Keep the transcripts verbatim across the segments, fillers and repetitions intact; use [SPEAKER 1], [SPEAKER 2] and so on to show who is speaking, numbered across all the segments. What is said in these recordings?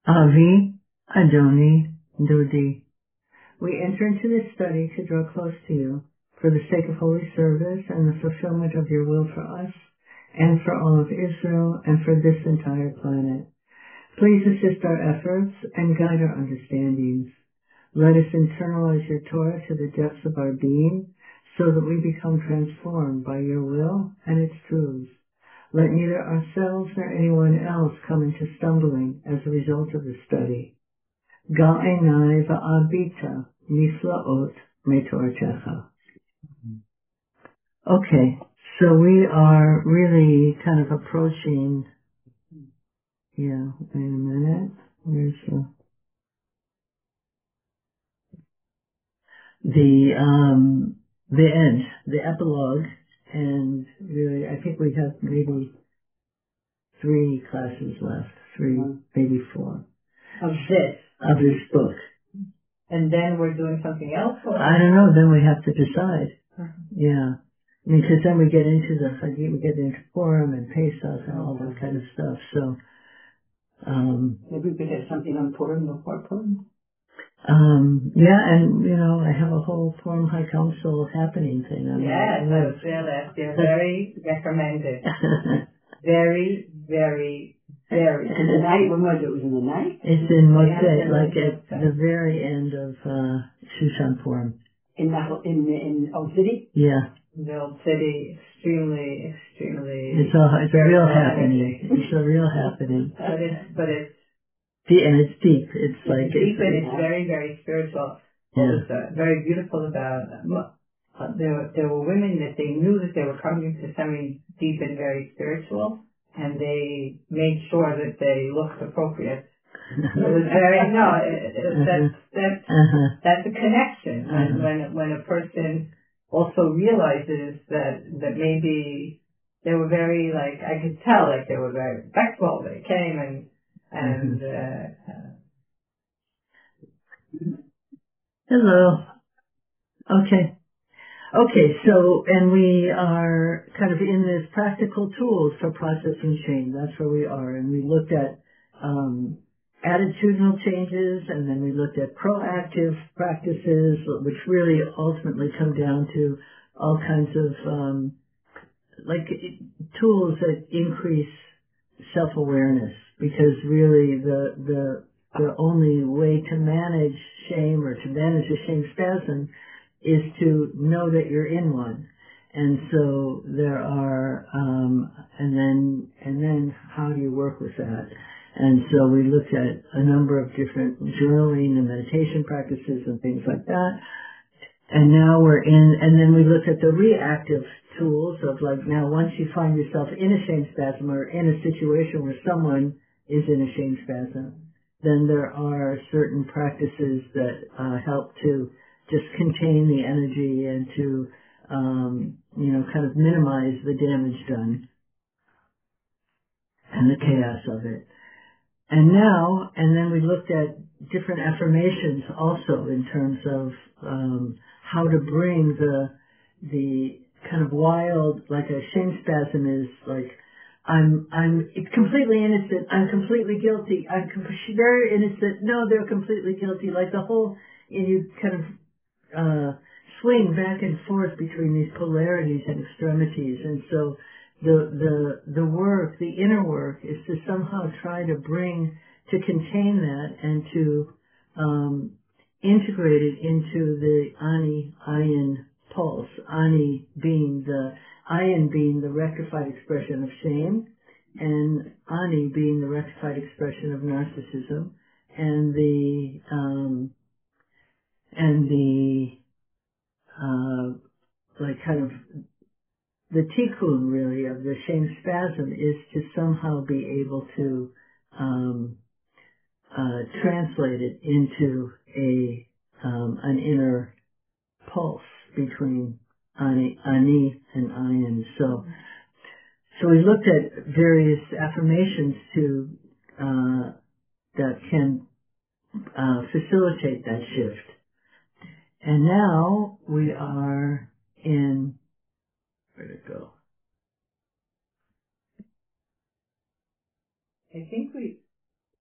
[SPEAKER 1] Avi Adoni Dodi. We enter into this study to draw close to you for the sake of holy service and the fulfillment of your will for us and for all of Israel and for this entire planet. Please assist our efforts and guide our understandings. Let us internalize your Torah to the depths of our being so that we become transformed by your will and its truths. Let neither ourselves nor anyone else come into stumbling as a result of the study. Ga'enai va'abita niflaot metortecha. Okay, so we are really kind of approaching, yeah, wait a minute, where's the, the, um, the end, the epilogue, and really, I think we have maybe three classes left, three, maybe four.
[SPEAKER 2] Of this.
[SPEAKER 1] Of this book.
[SPEAKER 2] And then we're doing something else? Or?
[SPEAKER 1] I don't know, then we have to decide.
[SPEAKER 2] Uh-huh.
[SPEAKER 1] Yeah. Because then we get into the, we get into Purim and Pesach and all that kind of stuff, so, um.
[SPEAKER 2] Maybe we could have something on Purim before Purim?
[SPEAKER 1] Um, yeah, and, you know, I have a whole Purim High Council happening thing. I mean,
[SPEAKER 2] yes, I was there last year. Very recommended. very, very, very.
[SPEAKER 3] In the night? When was it? It was in the night?
[SPEAKER 1] It's in Motzei, like at the very end of, uh, Shushan Purim.
[SPEAKER 3] In the, in, in Old City?
[SPEAKER 1] Yeah.
[SPEAKER 2] The Old City, extremely, extremely.
[SPEAKER 1] It's a, it's a real happening. It's a real happening.
[SPEAKER 2] But it's, but it's,
[SPEAKER 1] deep, and it's deep. It's, it's like,
[SPEAKER 2] deep
[SPEAKER 1] it's,
[SPEAKER 2] and it's very, very spiritual. What
[SPEAKER 1] yeah.
[SPEAKER 2] was uh, very beautiful about, uh, there, there were women that they knew that they were coming to something deep and very spiritual, and they made sure that they looked appropriate. It was very, no, it, it, that's, that's, uh-huh. that's a connection. When, uh-huh. when, when a person also realizes that, that maybe they were very, like, I could tell, like, they were very respectful. They came and, and, uh, uh
[SPEAKER 1] hello. Okay. Okay, so, and we are kind of in this practical tools for processing change. That's where we are. And we looked at, um, attitudinal changes, and then we looked at proactive practices, which really ultimately come down to all kinds of, um, like tools that increase self-awareness, because really the, the, the only way to manage shame or to manage a shame spasm is to know that you're in one. And so there are, um, and then, and then how do you work with that? And so we looked at a number of different journaling and meditation practices and things like that. And now we're in, and then we looked at the reactive tools of like, now once you find yourself in a shame spasm or in a situation where someone is in a shame spasm, then there are certain practices that uh, help to just contain the energy and to, um, you know, kind of minimize the damage done and the chaos of it. And now, and then we looked at different affirmations also in terms of um, how to bring the the kind of wild, like a shame spasm is like, I'm I'm completely innocent, I'm completely guilty, I'm com- very innocent, no, they're completely guilty, like the whole, and you kind of uh, swing back and forth between these polarities and extremities. And so the, the, the work, the inner work is to somehow try to bring, to contain that and to, um, integrate it into the Ani Ayin pulse. Ani being the, Ayin being the rectified expression of shame, and Ani being the rectified expression of narcissism, and the, um, and the, uh, like kind of the tikkun really of the shame spasm is to somehow be able to um, uh, translate it into a um, an inner pulse between ani, ani and ayin. So, so we looked at various affirmations to uh, that can uh, facilitate that shift. And now we are in, where'd it go?
[SPEAKER 2] I think we,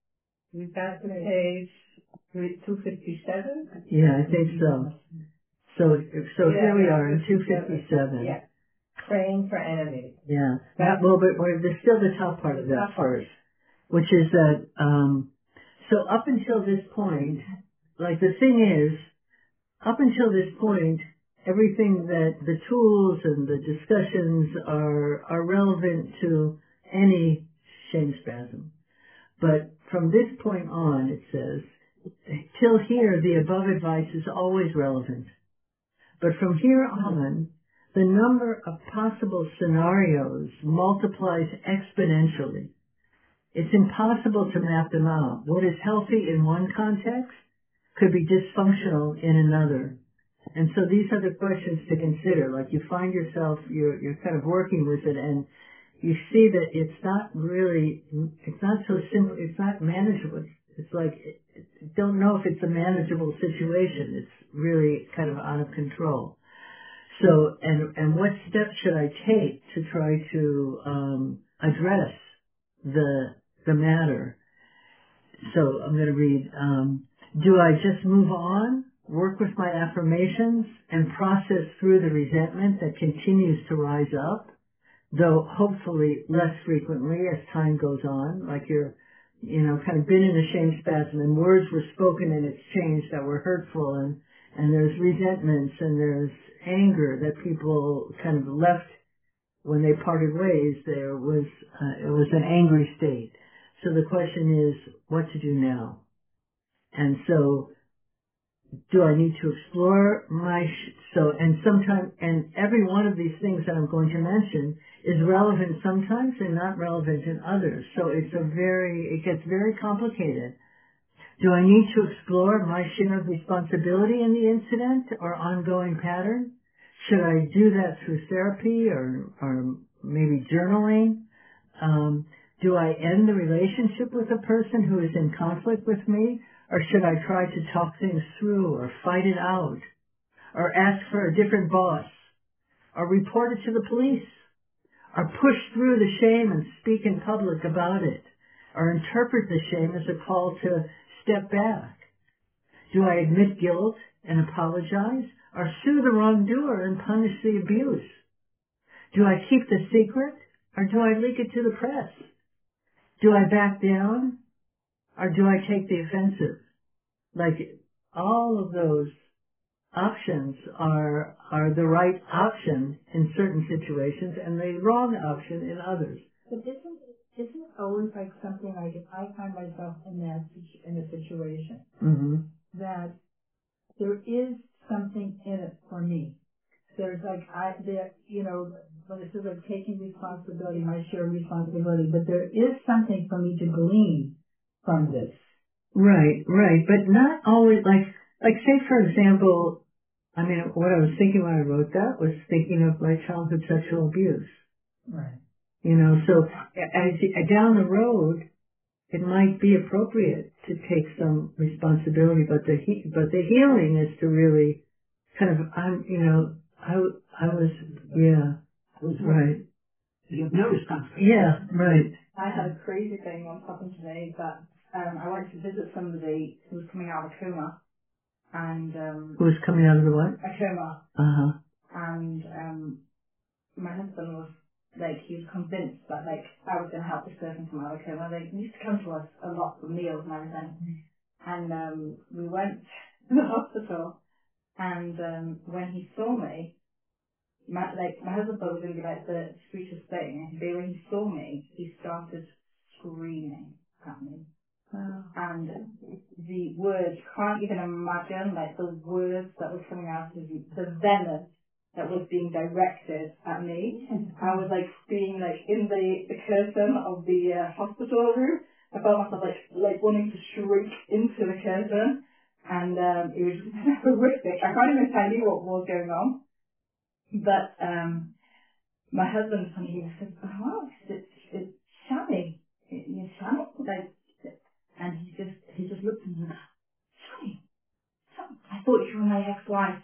[SPEAKER 2] We've got to page two fifty-seven.
[SPEAKER 1] Yeah, I think so. So, so
[SPEAKER 2] Yeah,
[SPEAKER 1] here we
[SPEAKER 2] yeah,
[SPEAKER 1] are in two fifty-seven.
[SPEAKER 2] Yeah. Praying for enemies.
[SPEAKER 1] Yeah. That, well, but, but there's still the top part of that first, which is that, um, so up until this point, like the thing is, up until this point, everything that the tools and the discussions are, are relevant to any shame spasm. But from this point on, it says, till here, the above advice is always relevant. But from here on, the number of possible scenarios multiplies exponentially. It's impossible to map them out. What is healthy in one context could be dysfunctional in another. And so these are the questions to consider. Like you find yourself, you're, you're kind of working with it and you see that it's not really, it's not so simple, it's not manageable. It's like, don't know if it's a manageable situation. It's really kind of out of control. So, and, and what steps should I take to try to, um, address the, the matter? So I'm going to read, um, do I just move on, work with my affirmations, and process through the resentment that continues to rise up, though hopefully less frequently as time goes on, like you're, you know, kind of been in a shame spasm and words were spoken in exchange that were hurtful and, and there's resentments and there's anger that people kind of left when they parted ways. There was, uh, it was an angry state. So the question is what to do now. And so do I need to explore my, sh- so, and sometimes, and every one of these things that I'm going to mention is relevant sometimes and not relevant in others. So it's a very, it gets very complicated. Do I need to explore my share of responsibility in the incident or ongoing pattern? Should I do that through therapy or, or maybe journaling? Um, do I end the relationship with a person who is in conflict with me? Or should I try to talk things through or fight it out? Or ask for a different boss? Or report it to the police? Or push through the shame and speak in public about it? Or interpret the shame as a call to step back? Do I admit guilt and apologize? Or sue the wrongdoer and punish the abuse? Do I keep the secret? Or do I leak it to the press? Do I back down? Or do I take the offensive? Like, all of those options are are the right option in certain situations and the wrong option in others.
[SPEAKER 4] But isn't isn't it always like something like if I find myself in that situ- in a situation
[SPEAKER 1] Mm-hmm.
[SPEAKER 4] that there is something in it for me. There's like I there you know when it says like taking responsibility, my share of responsibility, but there is something for me to glean from this.
[SPEAKER 1] Right, right, but not always. Like, like say for example, I mean, what I was thinking when I wrote that was thinking of my childhood sexual abuse.
[SPEAKER 4] Right.
[SPEAKER 1] You know, so as down the road, it might be appropriate to take some responsibility, but the he, but the healing is to really kind of, I'm, you know, I, I was, yeah,
[SPEAKER 3] I was
[SPEAKER 1] right,
[SPEAKER 3] You have no responsibility.
[SPEAKER 1] yeah, right.
[SPEAKER 5] I had a crazy thing once happen today that um, I went to visit somebody who was coming out of a coma, and um,
[SPEAKER 1] Who was coming out of the what?
[SPEAKER 5] a coma,
[SPEAKER 1] Uh huh.
[SPEAKER 5] and um, my husband was like, he was convinced that like I was going to help this person come out of a coma. They used to come to us a lot for meals and everything, and um, we went to the hospital, and um, when he saw me, my, like my husband thought it was going to be like the sweetest thing, but when he saw me, he started screaming at me.
[SPEAKER 4] Wow.
[SPEAKER 5] And the words, can't even imagine, like the words that were coming out of the, the venom that was being directed at me. I was like being like in the, the curtain of the uh, hospital room. I felt myself like like wanting to shriek into the curtain, and um, it was just horrific. I can't even tell you what was going on, but um, my husband told me, he said, "Oh, it's it's Shani, you're Shani," like. And he just, he just looked at me and Shani, Shani, I thought you were my ex-wife.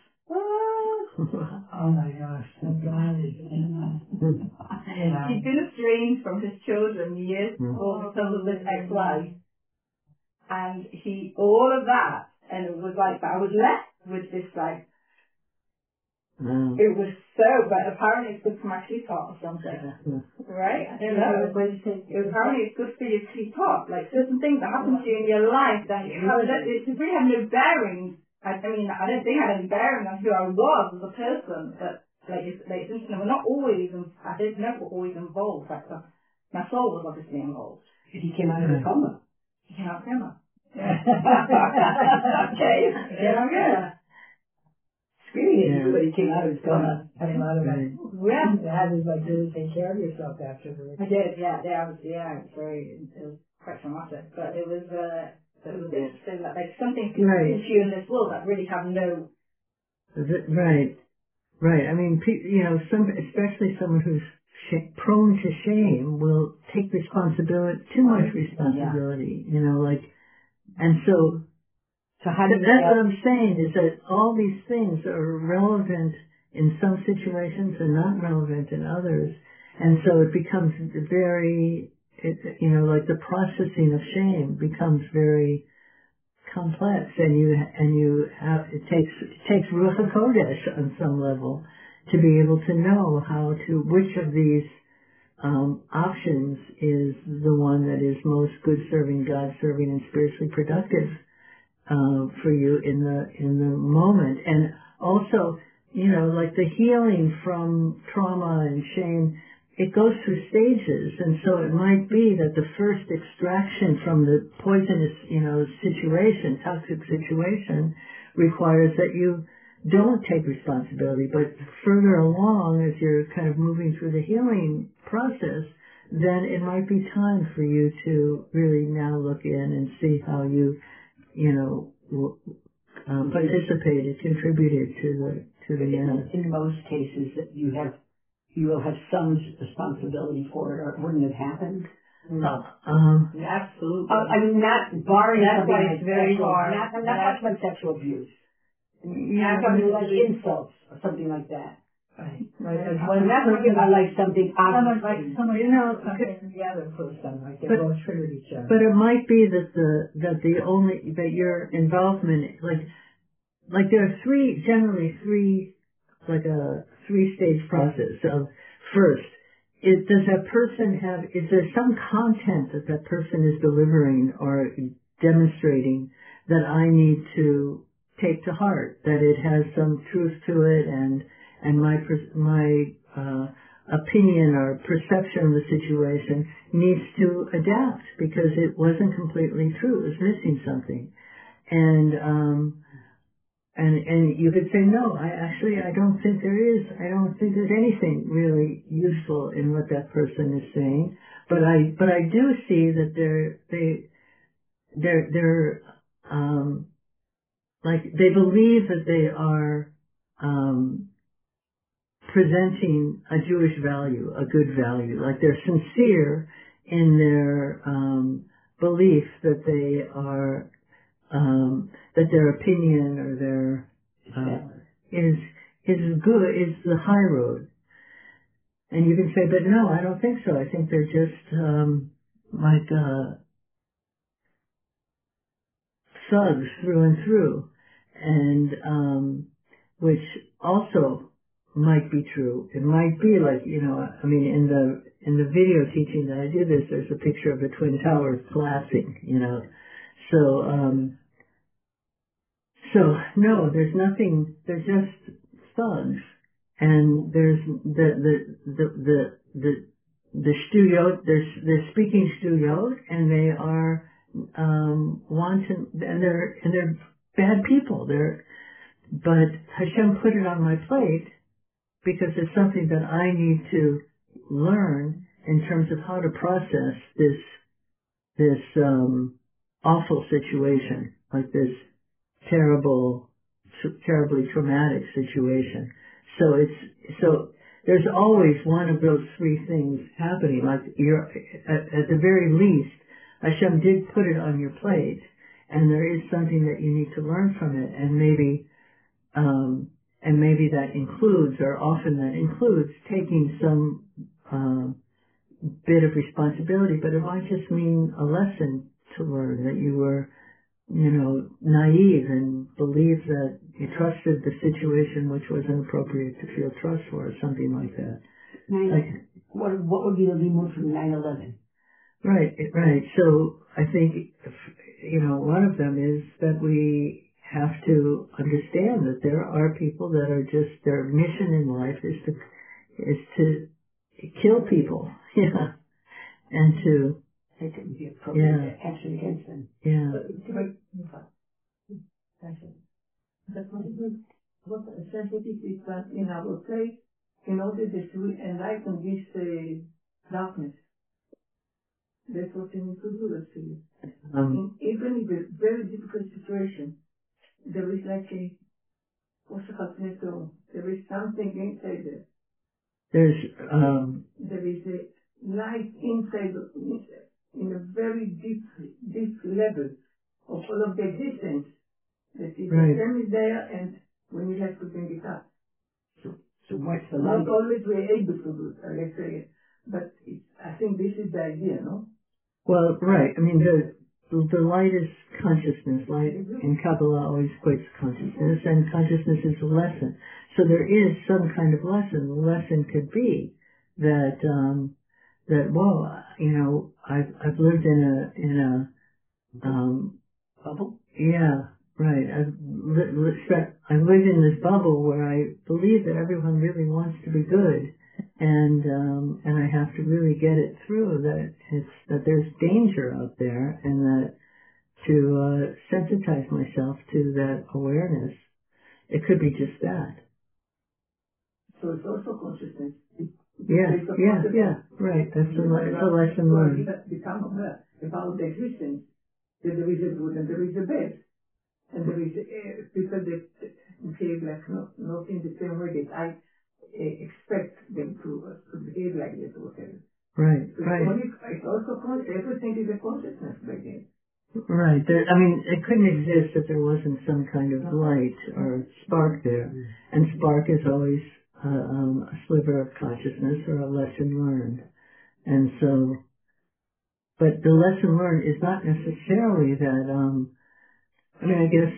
[SPEAKER 3] Oh my gosh, thank God.
[SPEAKER 5] He'd been estranged from his children years before because of this ex-wife. And he, all of that, and it was like, but I was left with this like,
[SPEAKER 1] Wow.
[SPEAKER 5] it was so, but apparently it's good for my teapot or something, right? I don't know. Apparently it's good for your teapot, like certain things that happen to you in your life that you have, that it really have no bearing. I, I mean, I don't think it had any bearing on who I was as a person, but like, it's, like, it's interesting, we're not always, I didn't know we're always involved, like, so my soul was obviously involved.
[SPEAKER 3] He came out of the coma.
[SPEAKER 5] He came out of the coma. Okay, yeah, I'm good.
[SPEAKER 3] Screaming at
[SPEAKER 1] Yeah.
[SPEAKER 3] you, but he came out of his coma.
[SPEAKER 4] I mean, a lot of that.
[SPEAKER 1] Right.
[SPEAKER 5] Yeah.
[SPEAKER 4] You had to like really take care of yourself afterwards.
[SPEAKER 5] I did, yeah, yeah, I was, yeah, it was very, it was quite traumatic, but it was, uh, it was interesting that like something can
[SPEAKER 1] Right.
[SPEAKER 5] happen to you in this world that really have no.
[SPEAKER 1] Th- Right. Right. I mean, pe- you know, some, especially someone who's sh- prone to shame will take responsibility, too much responsibility, you know, like, and so
[SPEAKER 3] So how do
[SPEAKER 1] Th-
[SPEAKER 3] you
[SPEAKER 1] That's what
[SPEAKER 3] know?
[SPEAKER 1] I'm saying, is that all these things are relevant in some situations and not relevant in others. And so it becomes very, it, you know, like the processing of shame becomes very complex, and you, and you have, it takes, it takes Ruach HaKodesh on some level to be able to know how to, which of these um, options is the one that is most good serving, God serving, and spiritually productive uh, for you in the in the moment. And also, you know, like the healing from trauma and shame, it goes through stages. And so it might be that the first extraction from the poisonous, you know, situation, toxic situation, requires that you don't take responsibility. But further along, as you're kind of moving through the healing process, then it might be time for you to really now look in and see how you you know, um, participated, contributed to the to the end.
[SPEAKER 3] In, in most cases, that you have, you will have some responsibility for it, or it wouldn't have happened.
[SPEAKER 1] Uh, um,
[SPEAKER 5] Absolutely.
[SPEAKER 3] Uh, I mean, not barring
[SPEAKER 5] That's
[SPEAKER 3] something
[SPEAKER 5] why
[SPEAKER 3] like
[SPEAKER 5] it's very
[SPEAKER 3] sexual,
[SPEAKER 5] hard.
[SPEAKER 3] not, I'm not talking about sexual abuse.
[SPEAKER 1] yeah,
[SPEAKER 3] I'm talking like insults or something like that.
[SPEAKER 1] right.
[SPEAKER 4] Right. As
[SPEAKER 3] I'm
[SPEAKER 4] one
[SPEAKER 3] not talking about like something
[SPEAKER 4] someone
[SPEAKER 3] obvious.
[SPEAKER 4] like someone
[SPEAKER 1] You know,
[SPEAKER 4] something the other person, like they
[SPEAKER 1] but-
[SPEAKER 4] both triggered each other.
[SPEAKER 1] But it might be that the that the only that your involvement, like like there are three generally three like a three stage process of first. Is, does that person have, is there some content that that person is delivering or demonstrating that I need to take to heart, that it has some truth to it, and and my pers- my uh, opinion or perception of the situation needs to adapt because it wasn't completely true, it was missing something. And um, And, and you could say, no, I actually, I don't think there is, I don't think there's anything really useful in what that person is saying. But I, but I do see that they're, they, they're, they're, um, like, they believe that they are, um, presenting a Jewish value, a good value. Like they're sincere in their, um, belief that they are, um, that their opinion or their, uh, is is good, is the high road. And you can say, but no, I don't think so. I think they're just um, like uh, thugs through and through, and um, which also might be true. It might be like, you know, I mean, in the in the video teaching that I do this, there's a picture of the Twin Towers collapsing, you know. So um, so no, there's nothing. They're just thugs. And there's the the the the the, the studio. They're they're speaking studio, and they are um, wanton, and they're and they're bad people. They're but Hashem put it on my plate because it's something that I need to learn in terms of how to process this this um, awful situation, like this terrible, terribly traumatic situation. So it's, so there's always one of those three things happening. Like you're, at, at the very least, Hashem did put it on your plate, and there is something that you need to learn from it, and maybe, um, and maybe that includes, or often that includes, taking some um, bit of responsibility, but it might just mean a lesson to learn, that you were, you know, naive and believed that you trusted the situation which was inappropriate to feel trust for, or something like that.
[SPEAKER 3] Nine,
[SPEAKER 1] Like,
[SPEAKER 3] what, what would be the remove from nine eleven?
[SPEAKER 1] right, right. So I think, you know, one of them is that we have to understand that there are people that are just, their mission in life is to, is to kill people, yeah, and to,
[SPEAKER 3] That would be appropriate
[SPEAKER 1] yeah,
[SPEAKER 3] action against them.
[SPEAKER 1] yeah.
[SPEAKER 4] That's what it is. What sensitive is that in our place, in order to enlighten this uh, darkness. That's what we need to do, actually.
[SPEAKER 1] Um,
[SPEAKER 4] In, even in a very difficult situation, there is like a, what's it called? There is something inside there.
[SPEAKER 1] there's, um,
[SPEAKER 4] There is a light inside of me, in a very deep, deep level of all of the existence. That is,
[SPEAKER 1] right.
[SPEAKER 4] the same is there, and when you have to bring it up.
[SPEAKER 3] So, so what's the
[SPEAKER 4] Not
[SPEAKER 3] light?
[SPEAKER 4] always we're able to do it, uh, let's say, but it's, I think this is the idea, no?
[SPEAKER 1] Well, right. I mean, the the light is consciousness. Light in Kabbalah always equates consciousness, and consciousness is a lesson. So there is some kind of lesson. The lesson could be that um, that well, you know, I've I've lived in a in a um,
[SPEAKER 3] Bubble?
[SPEAKER 1] yeah, right. I've li- li- spent- I've lived in this bubble where I believe that everyone really wants to be good, and um, and I have to really get it through that it's that there's danger out there, and that to uh, sensitize myself to that awareness. It could be just that.
[SPEAKER 4] So it's also consciousness.
[SPEAKER 1] Yeah,
[SPEAKER 4] It's a
[SPEAKER 1] yeah,
[SPEAKER 4] process
[SPEAKER 1] yeah.
[SPEAKER 4] of-
[SPEAKER 1] Right. That's a, le- it's a lesson
[SPEAKER 4] So
[SPEAKER 1] learned.
[SPEAKER 4] you have become aware about the existence, that there is a good and there is a bad. And there is uh, people that behave like not, not in the same way that I uh, expect them to, uh, to behave like this or whatever.
[SPEAKER 1] Right,
[SPEAKER 4] So
[SPEAKER 1] right.
[SPEAKER 4] only, it's also con- everything is a consciousness by then.
[SPEAKER 1] Right. There, I mean, it couldn't exist if there wasn't some kind of light or spark there. And spark is always uh, um, a sliver of consciousness or a lesson learned. And so, but the lesson learned is not necessarily that, um, I mean, I guess,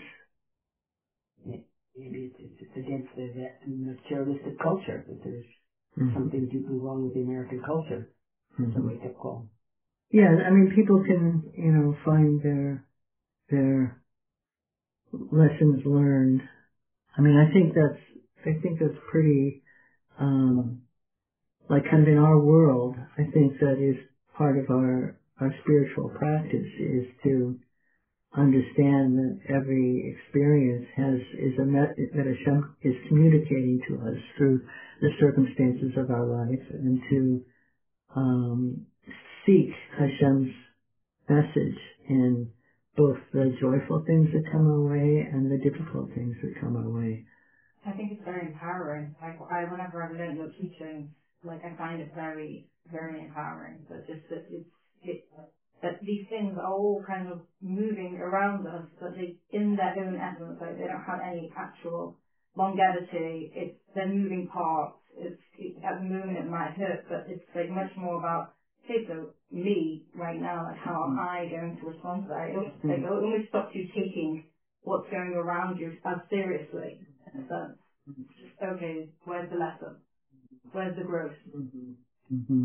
[SPEAKER 3] Maybe it's, it's, it's against the, that materialistic culture, that there's
[SPEAKER 1] mm-hmm.
[SPEAKER 3] something deeply wrong with the American culture. It's a
[SPEAKER 1] Mm-hmm.
[SPEAKER 3] wake-up call.
[SPEAKER 1] Yeah, I mean, people can, you know, find their, their lessons learned. I mean, I think that's, I think that's pretty, um, like kind of in our world, I think that is part of our, our spiritual practice is to understand that every experience has, is a, met, that Hashem is communicating to us through the circumstances of our life, and to, um, seek Hashem's message in both the joyful things that come our way and the difficult things that come our way.
[SPEAKER 5] I think it's very empowering. Like I, whenever I've learned your teaching, like I find it very, very empowering. But just that it's it that these things are all kind of moving around us, but they, in their own essence, like they don't have any actual longevity. It's they're moving parts. It's it, at the moment it might hurt, but it's like much more about okay, so me right now, like how am I going to respond to that? It almost, like, it almost stops you taking what's going around you as seriously. So, okay, where's the lesson? Where's the growth?
[SPEAKER 1] Mm-hmm. Mm-hmm.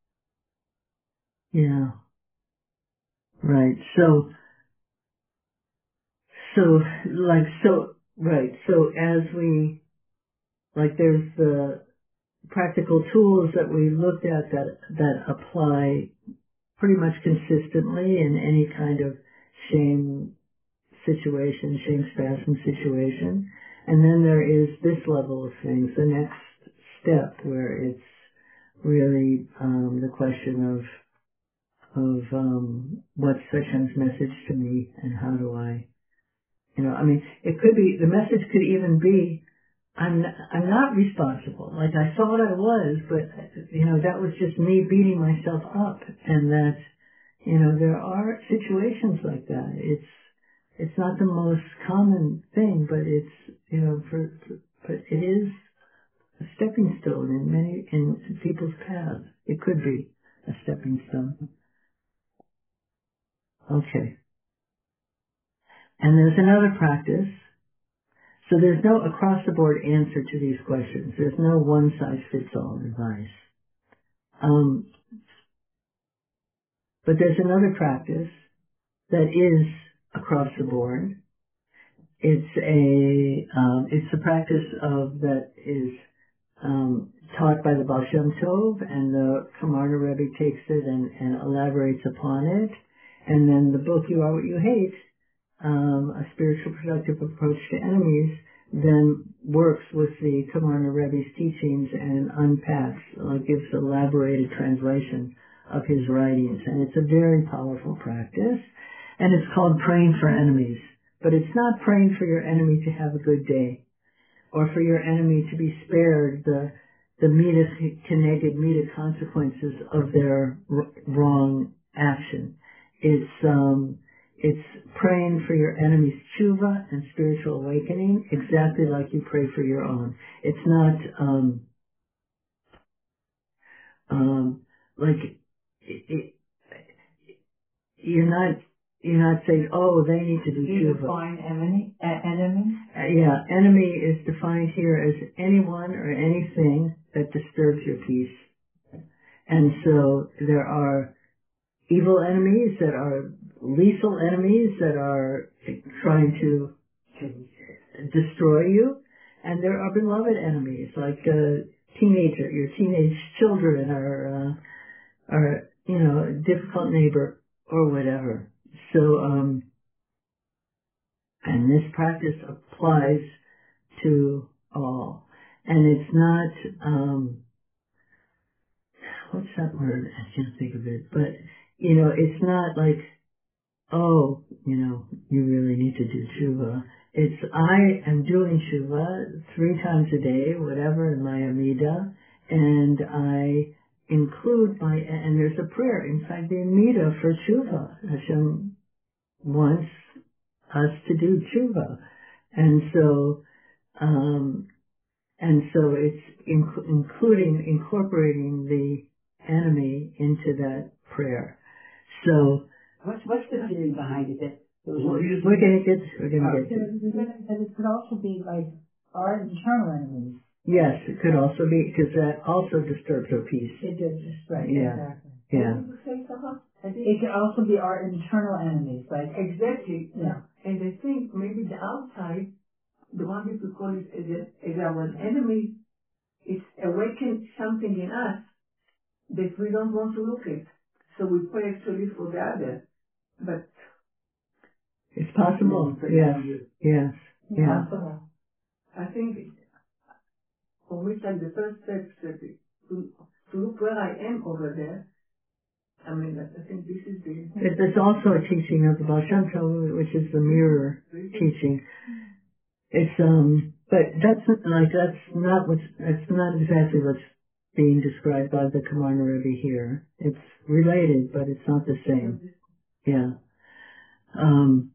[SPEAKER 1] Yeah. Right. So, so, like, so, right. So as we, like, there's the practical tools that we looked at that, that apply pretty much consistently in any kind of shame situation, shame spasm situation. And then there is this level of things, the next step where it's really um, the question of of um, what's Hashem's message to me and how do I, you know, I mean, it could be, the message could even be, I'm I'm not responsible. Like I thought I was, but you know, that was just me beating myself up, and that, you know, there are situations like that. It's it's not the most common thing, but it's, you know, for, but it is a stepping stone in many in people's paths. It could be a stepping stone. Okay. And there's another practice. So there's no across-the-board answer to these questions. There's no one-size-fits-all advice. Um, but there's another practice that is across the board. It's a um, it's a practice of that is um, taught by the Baal Shem Tov, and the Kamarna Rebbe takes it and, and elaborates upon it. And then the book You Are What You Hate, um, a spiritual productive approach to enemies, then works with the Kamarna Rebbe's teachings and unpacks, uh, gives elaborated translation of his writings. And it's a very powerful practice. And it's called praying for enemies. But it's not praying for your enemy to have a good day, or for your enemy to be spared the the midas keneged midas consequences of their r- wrong action. It's um it's praying for your enemy's tshuva and spiritual awakening, exactly like you pray for your own. It's not um um like it, it, you're not you're not saying, oh, they need to do
[SPEAKER 2] Do you
[SPEAKER 1] tshuva.
[SPEAKER 2] define enemy? Uh, enemy?
[SPEAKER 1] Uh, yeah, enemy is defined here as anyone or anything that disturbs your peace. And so there are evil enemies that are lethal enemies that are trying to destroy you. And there are beloved enemies, like uh, teenager, your teenage children are, uh, are, you know, a difficult neighbor or whatever. So, um, and this practice applies to all. And it's not, um, what's that word? I can't think of it. But, you know, it's not like, oh, you know, you really need to do tshuva. It's, I am doing tshuva three times a day, whatever, in my Amida, and I include my, and there's a prayer inside the Amida for tshuva. Hashem wants us to do tshuva. And so, um, And so it's inc- including, incorporating the enemy into that prayer. So
[SPEAKER 3] What's what's the theory behind it? That those
[SPEAKER 1] we're
[SPEAKER 3] words-
[SPEAKER 1] going to get, we're going to get to
[SPEAKER 4] And and it could also be like our internal enemies.
[SPEAKER 1] Yes, it could also be, because that also disturbs our peace.
[SPEAKER 4] It does, just right,
[SPEAKER 1] Yeah.
[SPEAKER 4] exactly.
[SPEAKER 1] Yeah.
[SPEAKER 2] What did you say, Sarah? I think
[SPEAKER 4] It could also be our internal enemies, like,
[SPEAKER 2] exactly.
[SPEAKER 4] yeah.
[SPEAKER 2] And I think maybe the outside, the one people call it as, a, as our enemy, it's awakened something in us that we don't want to look at. So we pray actually for the other. But
[SPEAKER 1] It's possible. Yes. Yes. Yeah.
[SPEAKER 2] possible. I think for which I'm the first step that to, to look where I am over there. I mean, I think this is the...
[SPEAKER 1] It- There's also a teaching of the Baal Shem Tov, which is the mirror teaching. It's, um, but that's not, like, that's not what's, that's not exactly what's being described by the Kamarna Rebbe here. It's related, but it's not the same. Yeah. Um,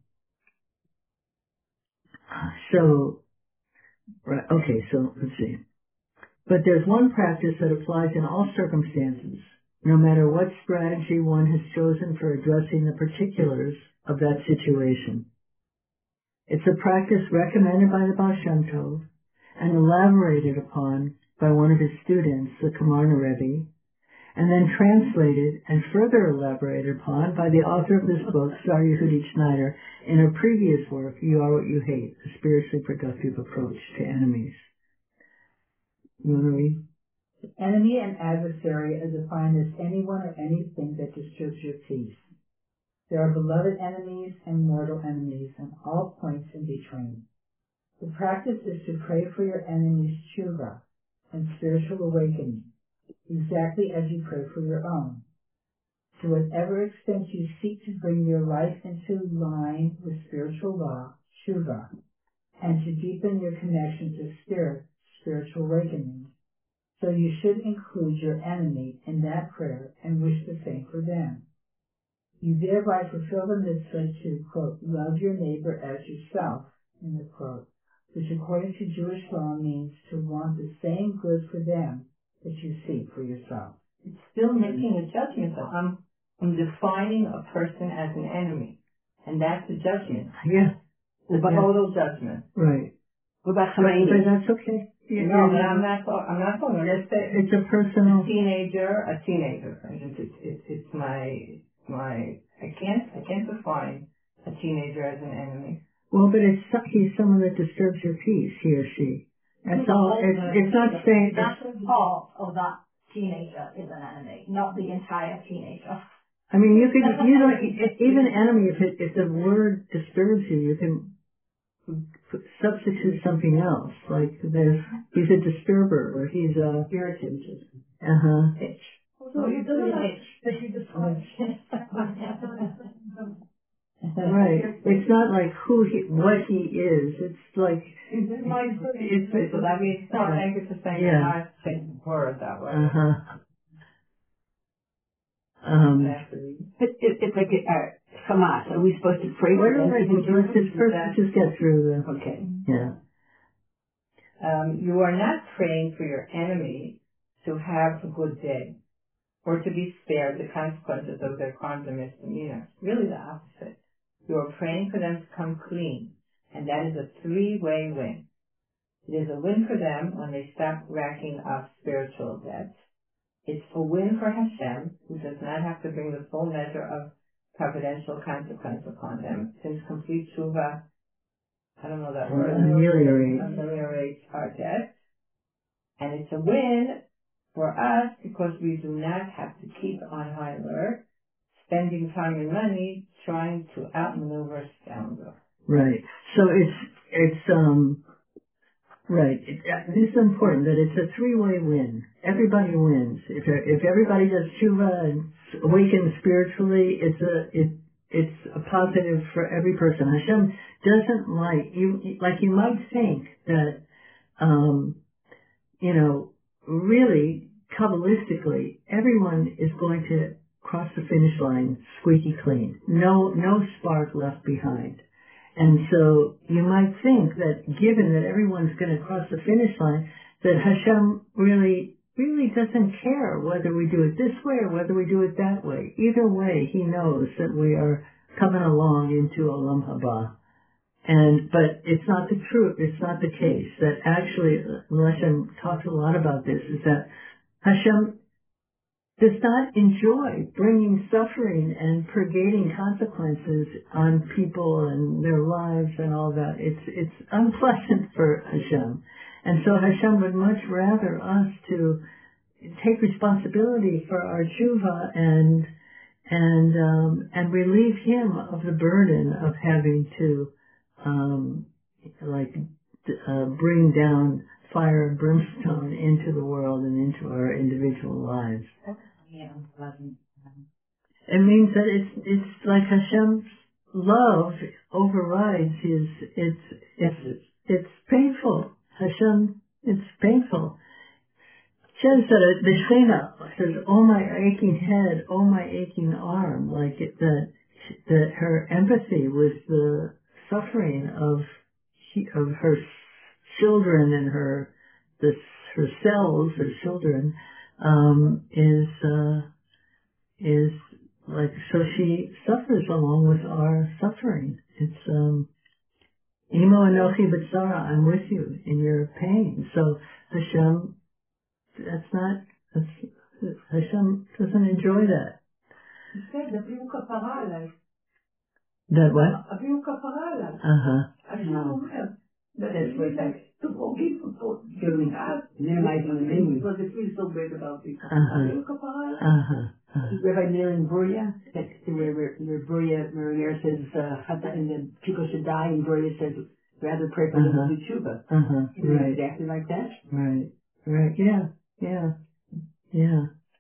[SPEAKER 1] so, right, okay, so let's see. But there's one practice that applies in all circumstances, no matter what strategy one has chosen for addressing the particulars of that situation. It's a practice recommended by the Baal Shem Tov and elaborated upon by one of his students, the Kamarna Rebbe, and then translated and further elaborated upon by the author of this book, Sar Yehudi Schneider, in her previous work, You Are What You Hate, A Spiritually Productive Approach to Enemies. You want to read?
[SPEAKER 4] Enemy and adversary are defined as anyone or anything that disturbs your peace. There are beloved enemies and mortal enemies and all points in between. The practice is to pray for your enemy's tshuva and spiritual awakening, exactly as you pray for your own. To whatever extent you seek to bring your life into line with spiritual law, tshuva, and to deepen your connection to spirit, spiritual awakening. So you should include your enemy in that prayer and wish the same for them. You thereby fulfill the mitzvah to, quote, love your neighbor as yourself, end of quote, which according to Jewish law means to want the same good for them that you seek for yourself.
[SPEAKER 2] It's still making a judgment. I'm, I'm defining a person as an enemy. And that's a judgment.
[SPEAKER 1] Yeah.
[SPEAKER 2] A total judgment.
[SPEAKER 1] Right.
[SPEAKER 3] What about
[SPEAKER 1] But,
[SPEAKER 3] Hermione?
[SPEAKER 1] but that's okay. You,
[SPEAKER 2] No, but I'm not. I'm not talking. Let's say
[SPEAKER 1] it's a personal.
[SPEAKER 2] a teenager. A teenager. It's, it's, it's, it's my my. I can't. I can't define a teenager as an enemy.
[SPEAKER 1] Well, but it's he's someone that disturbs your peace. He or she. That's all. It's, it's not saying.
[SPEAKER 5] That's part of that teenager is an enemy, not the entire teenager.
[SPEAKER 1] I mean, you could, you know, even enemy. If it, if the word disturbs you, you can substitute something else. Like there's, he's a disturber, or he's a
[SPEAKER 3] Irritant.
[SPEAKER 1] uh huh.
[SPEAKER 2] Itch.
[SPEAKER 5] So you do it, but you just
[SPEAKER 1] Right. It's not like who he, what he is. It's like
[SPEAKER 2] It's it's. So that means no. Thank you for saying
[SPEAKER 1] Yeah.
[SPEAKER 2] not saying word that way.
[SPEAKER 1] uh huh. Um.
[SPEAKER 3] It, it, it's like a uh, Hamas. Are we supposed to pray for
[SPEAKER 1] Wait a
[SPEAKER 3] them?
[SPEAKER 1] minute. Let's just first just get through the.
[SPEAKER 3] Okay.
[SPEAKER 1] Yeah.
[SPEAKER 2] Um, you are not praying for your enemy to have a good day or to be spared the consequences of their crimes and misdemeanors. Really the opposite. You are praying for them to come clean, and that is a three-way win. It is a win for them when they stop racking up spiritual debts. It's a win for Hashem, who does not have to bring the full measure of providential consequence upon them, since complete tshuva, I don't know that word,
[SPEAKER 1] Ameliorate.
[SPEAKER 2] ameliorates our debt. And it's a win for us because we do not have to keep on high alert, spending time and money trying to outmaneuver a scoundrel.
[SPEAKER 1] Right. So it's it's um right. It, this is important that it's a three-way win. Everybody wins. If if everybody does tshuva and awakens spiritually, it's a it it's a positive for every person. Hashem doesn't like you. Like you might think that um you know really Kabbalistically everyone is going to cross the finish line squeaky clean. No no spark left behind. And so you might think that given that everyone's going to cross the finish line, that Hashem really, really doesn't care whether we do it this way or whether we do it that way. Either way, he knows that we are coming along into Olam Haba. And, but it's not the truth, it's not the case. That actually, Hashem talks a lot about this, is that Hashem does not enjoy bringing suffering and purgating consequences on people and their lives and all that. It's it's unpleasant for Hashem. And so Hashem would much rather us to take responsibility for our tshuva and and um, and relieve him of the burden of having to um, like uh, bring down fire and brimstone into the world and into our individual lives. It means that it's it's like Hashem's love overrides his it's it's it's painful. Hashem, it's painful. Shem said it, the Shekhinah says, "Oh my aching head, oh my aching arm," like it, that that her empathy with the suffering of of her children and her the her cells, her children, um, is. Uh, is like, so she suffers along with our suffering. It's, um, Imo Anochi B'tzara, I'm with you in your pain. So Hashem, that's not, that's, Hashem doesn't enjoy that. That what? Uh-huh.
[SPEAKER 3] But it's with like to forgive for giving us, minimizing the meaning. Because it feels so bad about it.
[SPEAKER 1] Uh-huh. Uh-huh.
[SPEAKER 3] Rabbi Meir in Bruria, where, where, where Bruria, where Meir says, uh, and then people should die, and Bruria says, rather pray for
[SPEAKER 1] uh-huh.
[SPEAKER 3] them to do tshuva.
[SPEAKER 1] Uh-huh. Right.
[SPEAKER 3] Exactly like that?
[SPEAKER 1] Right. Right. Yeah. Yeah. Yeah.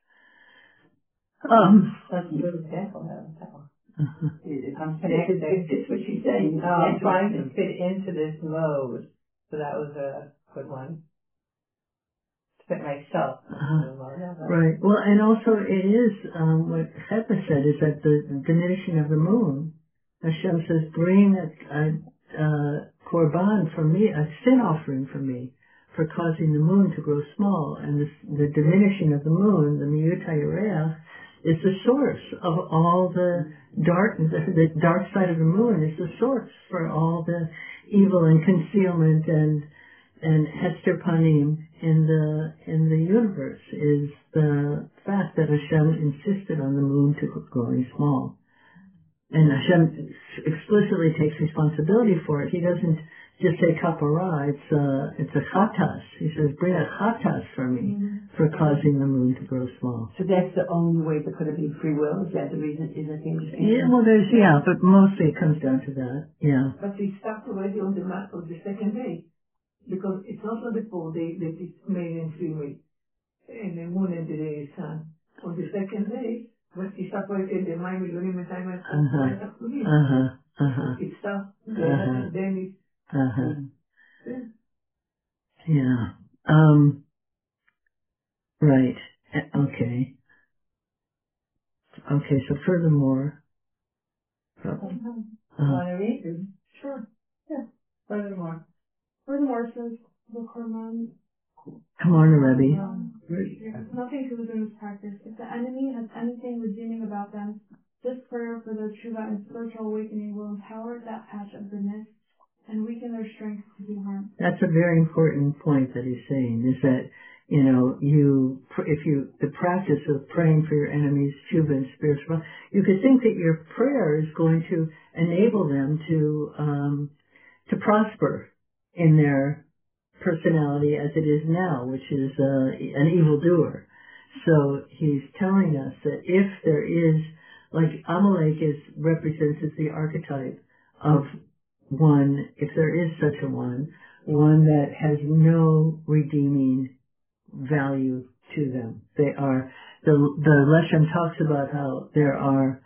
[SPEAKER 1] Um.
[SPEAKER 2] That's a good example.
[SPEAKER 1] Uh-huh.
[SPEAKER 2] I'm connected.
[SPEAKER 3] It's what she's saying.
[SPEAKER 2] No, I'm trying to fit into this mode. So that was a good one. Fit myself.
[SPEAKER 1] Uh-huh. Right. Well, and also it is, um, what Cheta said is that the diminishing of the moon, Hashem says, bring a, a, a korban for me, a sin offering for me, for causing the moon to grow small. And this, the diminishing of the moon, the miyut hayereach, is the source of all the dark, the, the dark side of the moon is the source for all the evil and concealment and and Hester Panim in the in the universe is the fact that Hashem insisted on the moon to growing small. And Hashem explicitly takes responsibility for it. He doesn't just say kapara, it's a, it's a chatas. He says, bring a chatas for me mm-hmm. for causing the moon to grow small.
[SPEAKER 3] So that's the only way to put it in free will? Is that the reason? Is that the understanding?
[SPEAKER 1] Yeah, well, there's, yeah, but mostly it comes down to that, yeah.
[SPEAKER 6] But they stopped already on the mat of the second day. Because it's not on the fourth day that it's made in free will. And the moon and the sun. On the second day, when he separated the mind with the time and
[SPEAKER 1] uh-huh. uh-huh. uh-huh.
[SPEAKER 6] It stopped.
[SPEAKER 1] Uh-huh.
[SPEAKER 6] Then it
[SPEAKER 1] Uh-huh. Yeah. yeah. Um, right. Okay. Okay, so furthermore. Uh,
[SPEAKER 2] Want to read? Sure. Yeah. Furthermore.
[SPEAKER 7] Furthermore, says the Quran,
[SPEAKER 1] come on, Rebbe.
[SPEAKER 7] Um, nothing to lose in this practice. If the enemy has anything redeeming about them, this prayer for their tshuva and spiritual awakening will empower that patch of goodness and weaken their strength to do harm.
[SPEAKER 1] That's a very important point that he's saying, is that, you know, you, if you, the practice of praying for your enemies, tshuva and spiritual, you could think that your prayer is going to enable them to, um, to prosper in their personality as it is now, which is uh, an evildoer. So he's telling us that if there is, like Amalek is represents as the archetype of one, if there is such a one, one that has no redeeming value to them. They are, the, the Leshem talks about how there are,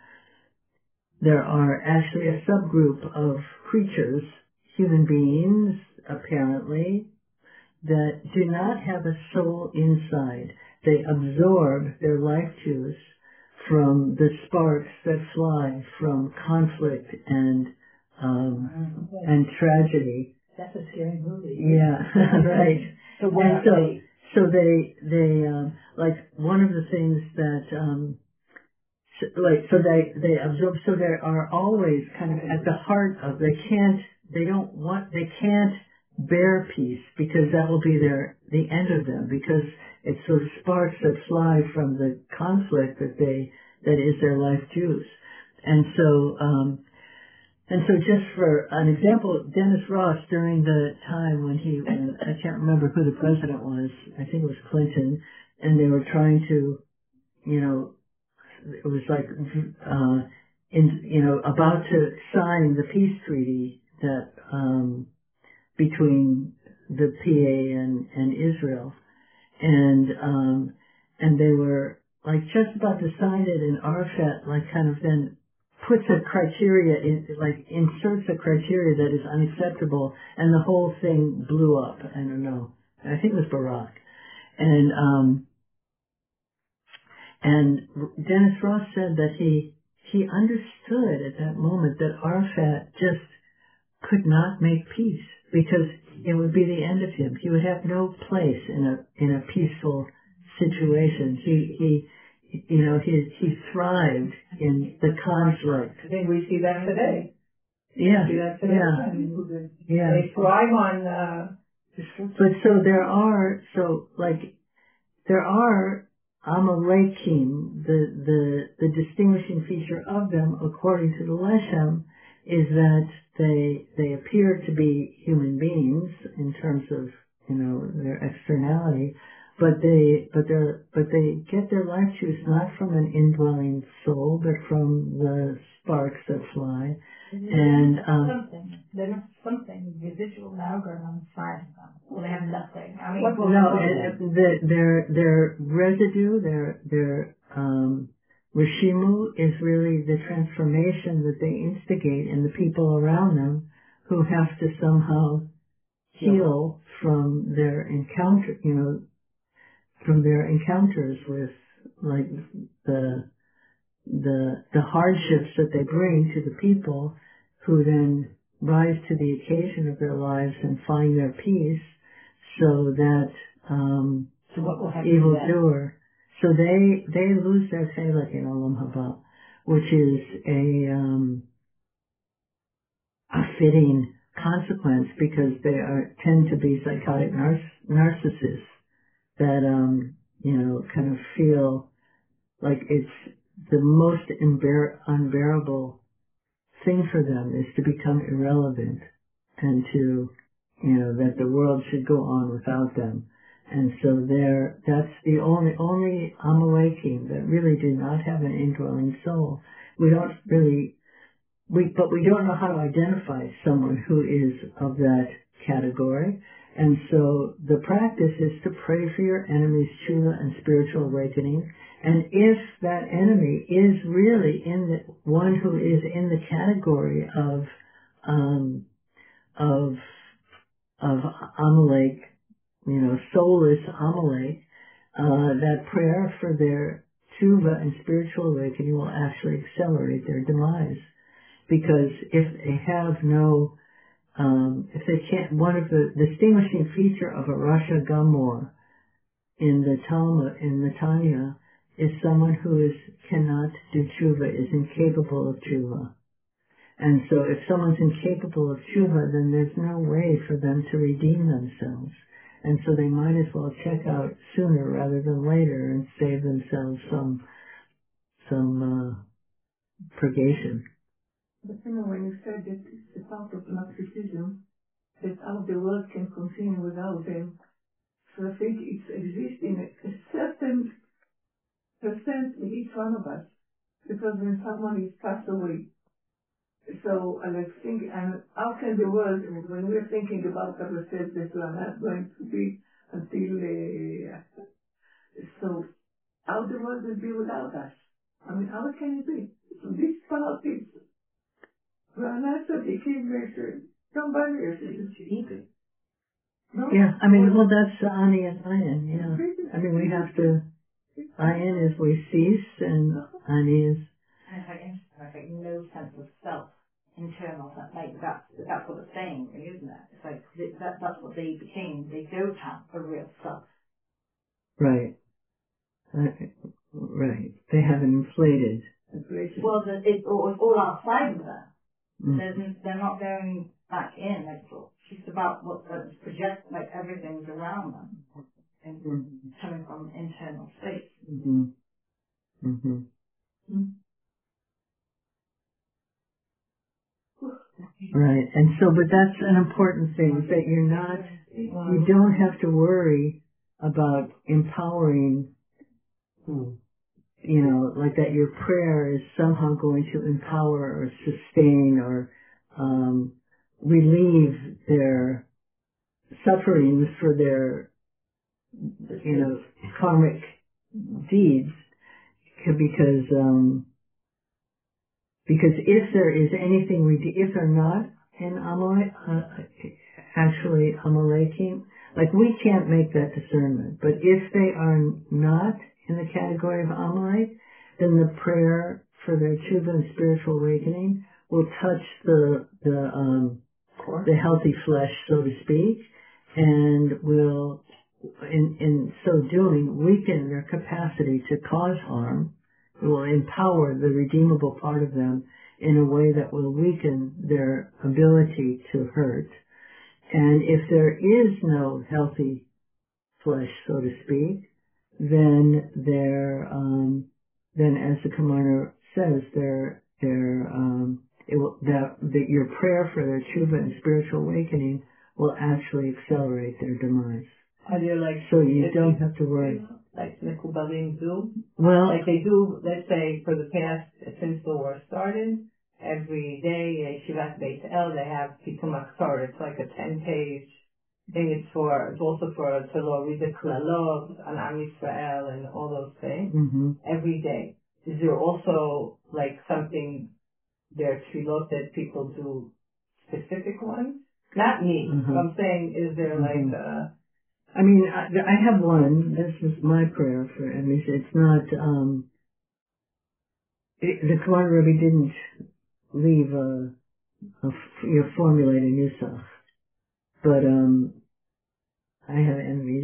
[SPEAKER 1] there are actually a subgroup of creatures, human beings, apparently, that do not have a soul inside. They absorb their life juice from the sparks that fly from conflict and um, and tragedy.
[SPEAKER 6] That's a scary movie.
[SPEAKER 1] Yeah, right.
[SPEAKER 3] So
[SPEAKER 1] and so, so they they um, like one of the things that um, so, like so they they absorb. So they are always kind of at the heart of. They can't. They don't want. They can't bear peace because that will be their the end of them, because it's those sparks that fly from the conflict that they that is their life juice. And so um and so just for an example, Dennis Ross, during the time when he when, I can't remember who the president was, I think it was Clinton, and they were trying to, you know, it was like uh in you know about to sign the peace treaty that um between the P A and, and Israel. And, um, and they were like just about to sign it, and Arafat like kind of then puts a criteria in, like inserts a criteria that is unacceptable, and the whole thing blew up. I don't know. I think it was Barak. And, um, and Dennis Ross said that he, he understood at that moment that Arafat just could not make peace, because it would be the end of him. He would have no place in a in a peaceful situation. He he you know he he thrived in the conflict.
[SPEAKER 2] I think we see that today.
[SPEAKER 1] Yeah,
[SPEAKER 2] we see that today.
[SPEAKER 1] yeah, yeah.
[SPEAKER 2] They thrive on. Uh,
[SPEAKER 1] but so there are so like there are Amalekim. The the the distinguishing feature of them, according to the Leshem, is that they they appear to be human beings in terms of, you know, their externality, but they but they but they get their life juice not from an indwelling soul, but from the sparks that fly. And um,
[SPEAKER 5] something. They're not something residual algorithm inside of them. Well, they have nothing. I mean,
[SPEAKER 1] well, no, the, their their residue, their their um, Rishimu is really the transformation that they instigate in the people around them, who have to somehow heal from their encounter, you know, from their encounters with like the the the hardships that they bring to the people, who then rise to the occasion of their lives and find their peace, so that um,
[SPEAKER 3] so what will happen
[SPEAKER 1] evildoer. So they they lose their chelek in Olam Haba, which is a um, a fitting consequence because they are tend to be psychotic nar- narcissists that um, you know kind of feel like it's the most unbear- unbearable thing for them is to become irrelevant and to, you know, that the world should go on without them. And so there, that's the only, only Amalekim that really do not have an indwelling soul. We don't really, we, but we don't know how to identify someone who is of that category. And so the practice is to pray for your enemy's tshuva and spiritual awakening. And if that enemy is really in the one who is in the category of um, of of Amalek, you know, soulless Amalek, uh, that prayer for their tshuva and spiritual awakening will actually accelerate their demise. Because if they have no Um, if they can't, one of the distinguishing feature of a Rasha Gamor in the Talmud, in the Tanya, is someone who is cannot do tshuva, is incapable of tshuva. And so if someone's incapable of tshuva, then there's no way for them to redeem themselves. And so they might as well check out sooner rather than later and save themselves some, some, uh, purgation.
[SPEAKER 6] But you know, when you said that it's a part of narcissism, that how the world can continue without them. So I think it exists in a, a certain percent in each one of us. Because when someone is passed away, so I like think, and how can the world, when we're thinking about ourselves that we are not going to be until, uh, so how the world will be without us? I mean, how can it be? So this part is, we are not so they keep making somebody else is eating. No?
[SPEAKER 1] Yeah, I mean, well, that's Ani and Ayin, yeah. I mean, we have to, Ayin is we cease, and Ani is...
[SPEAKER 5] And it's like, interesting, like, like no sense of self, internal sense, like that's, that's what it's saying, really, isn't it? It's like, that, that's what they became. They don't have a real self.
[SPEAKER 1] Right. Uh, right. They have an inflated...
[SPEAKER 5] Well, the, it's, all, it's all outside of them.
[SPEAKER 1] Mm.
[SPEAKER 5] There's, they're not going back in, like, it's just about what the project, like, everything's around them. And
[SPEAKER 1] Mm-hmm.
[SPEAKER 5] coming from internal space.
[SPEAKER 1] Mm-hmm. Mm-hmm.
[SPEAKER 5] Mm-hmm.
[SPEAKER 1] Right. And so, but that's an important thing, that you're not, you don't have to worry about empowering, you know, like that your prayer is somehow going to empower or sustain or um, relieve their sufferings for their, you know, karmic deeds, because um, because if there is anything we do, if they're not in Amalek, uh, actually Amalekim, like we can't make that discernment. But if they are not in the category of Amalek, then the prayer for their tshuva and spiritual awakening will touch the the um, the healthy flesh, so to speak, and will, in in so doing, weaken their capacity to cause harm. It will empower the redeemable part of them in a way that will weaken their ability to hurt. And if there is no healthy flesh, so to speak, then their, um, then as the commander says, their, their, um, it will, that, that your prayer for their tshuva and spiritual awakening will actually accelerate their demise.
[SPEAKER 2] Are there like,
[SPEAKER 1] so you don't have to worry.
[SPEAKER 2] Like Mekubalim do?
[SPEAKER 1] Well,
[SPEAKER 2] like they do, let's say, for the past, since the war started, every day, Shivat Beit El, they have Pitum Akhtar. It's like a ten-page thing. It's for, it's also for, to read the Klalot, on Am Yisrael, and all those things,
[SPEAKER 1] mm-hmm.
[SPEAKER 2] every day. Is there also, like, something, there are tefillot that people do, specific ones? Not me.
[SPEAKER 1] Mm-hmm.
[SPEAKER 2] I'm saying, is there,
[SPEAKER 1] mm-hmm.
[SPEAKER 2] like, uh,
[SPEAKER 1] I mean, I, I have one. This is my prayer for enemies. It's not, um, it, the Kavan Rebbe didn't leave a, a you know, formulate a nusach. But, um, I have enemies.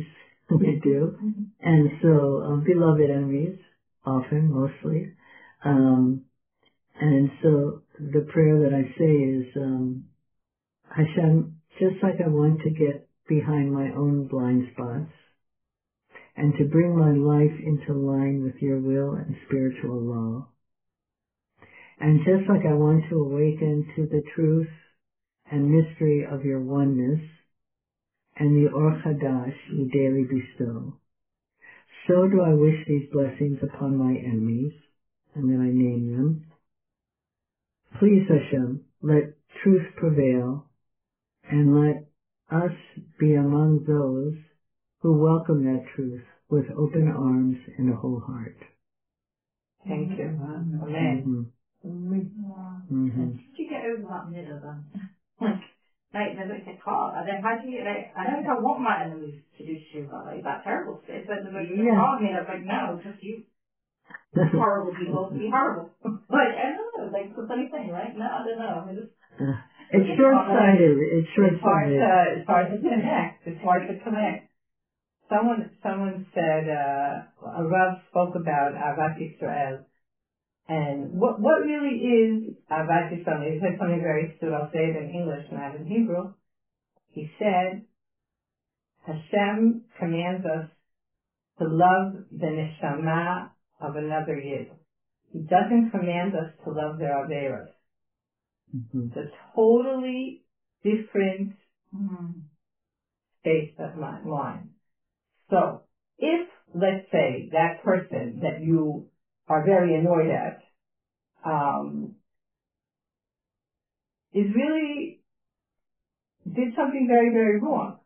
[SPEAKER 1] we do. And so, um, beloved enemies, often, mostly. Um, and so the prayer that I say is, um, Hashem, just like I want to get behind my own blind spots and to bring my life into line with your will and spiritual law, and just like I want to awaken to the truth and mystery of your oneness and the Or Chadash you daily bestow, so do I wish these blessings upon my enemies, and then I name them. Please, Hashem, let truth prevail, and let us be among those who welcome that truth with open arms and a whole heart.
[SPEAKER 2] Thank you. Amen.
[SPEAKER 1] Mm-hmm. Mm-hmm.
[SPEAKER 5] Did you get over that middle then? like, like, there's like it's hard. And then how do you, like, I don't think I want my enemies to do sugar, like, that terrible stuff. But there's like,
[SPEAKER 1] Yeah.
[SPEAKER 5] part of me that's like, no, just you. Horrible people, be horrible. like, I don't know, like, it's a funny thing, right? No, I don't know. I just,
[SPEAKER 1] Uh, it's short-sighted. It's
[SPEAKER 2] It's hard
[SPEAKER 1] short-sighted.
[SPEAKER 2] to, it's hard to connect. It's hard to connect. Someone, someone said, uh, a Rav spoke about Ahavat Yisrael. And what, what really is Ahavat Yisrael? He said something very astute. I'll say it in English, not in Hebrew. He said, Hashem commands us to love the neshama of another Yid. He doesn't command us to love their Averas.
[SPEAKER 1] Mm-hmm.
[SPEAKER 2] It's a totally different
[SPEAKER 5] mm-hmm.
[SPEAKER 2] space of mind. So, if, let's say, that person that you are very annoyed at, um, is really, did something very, very wrong,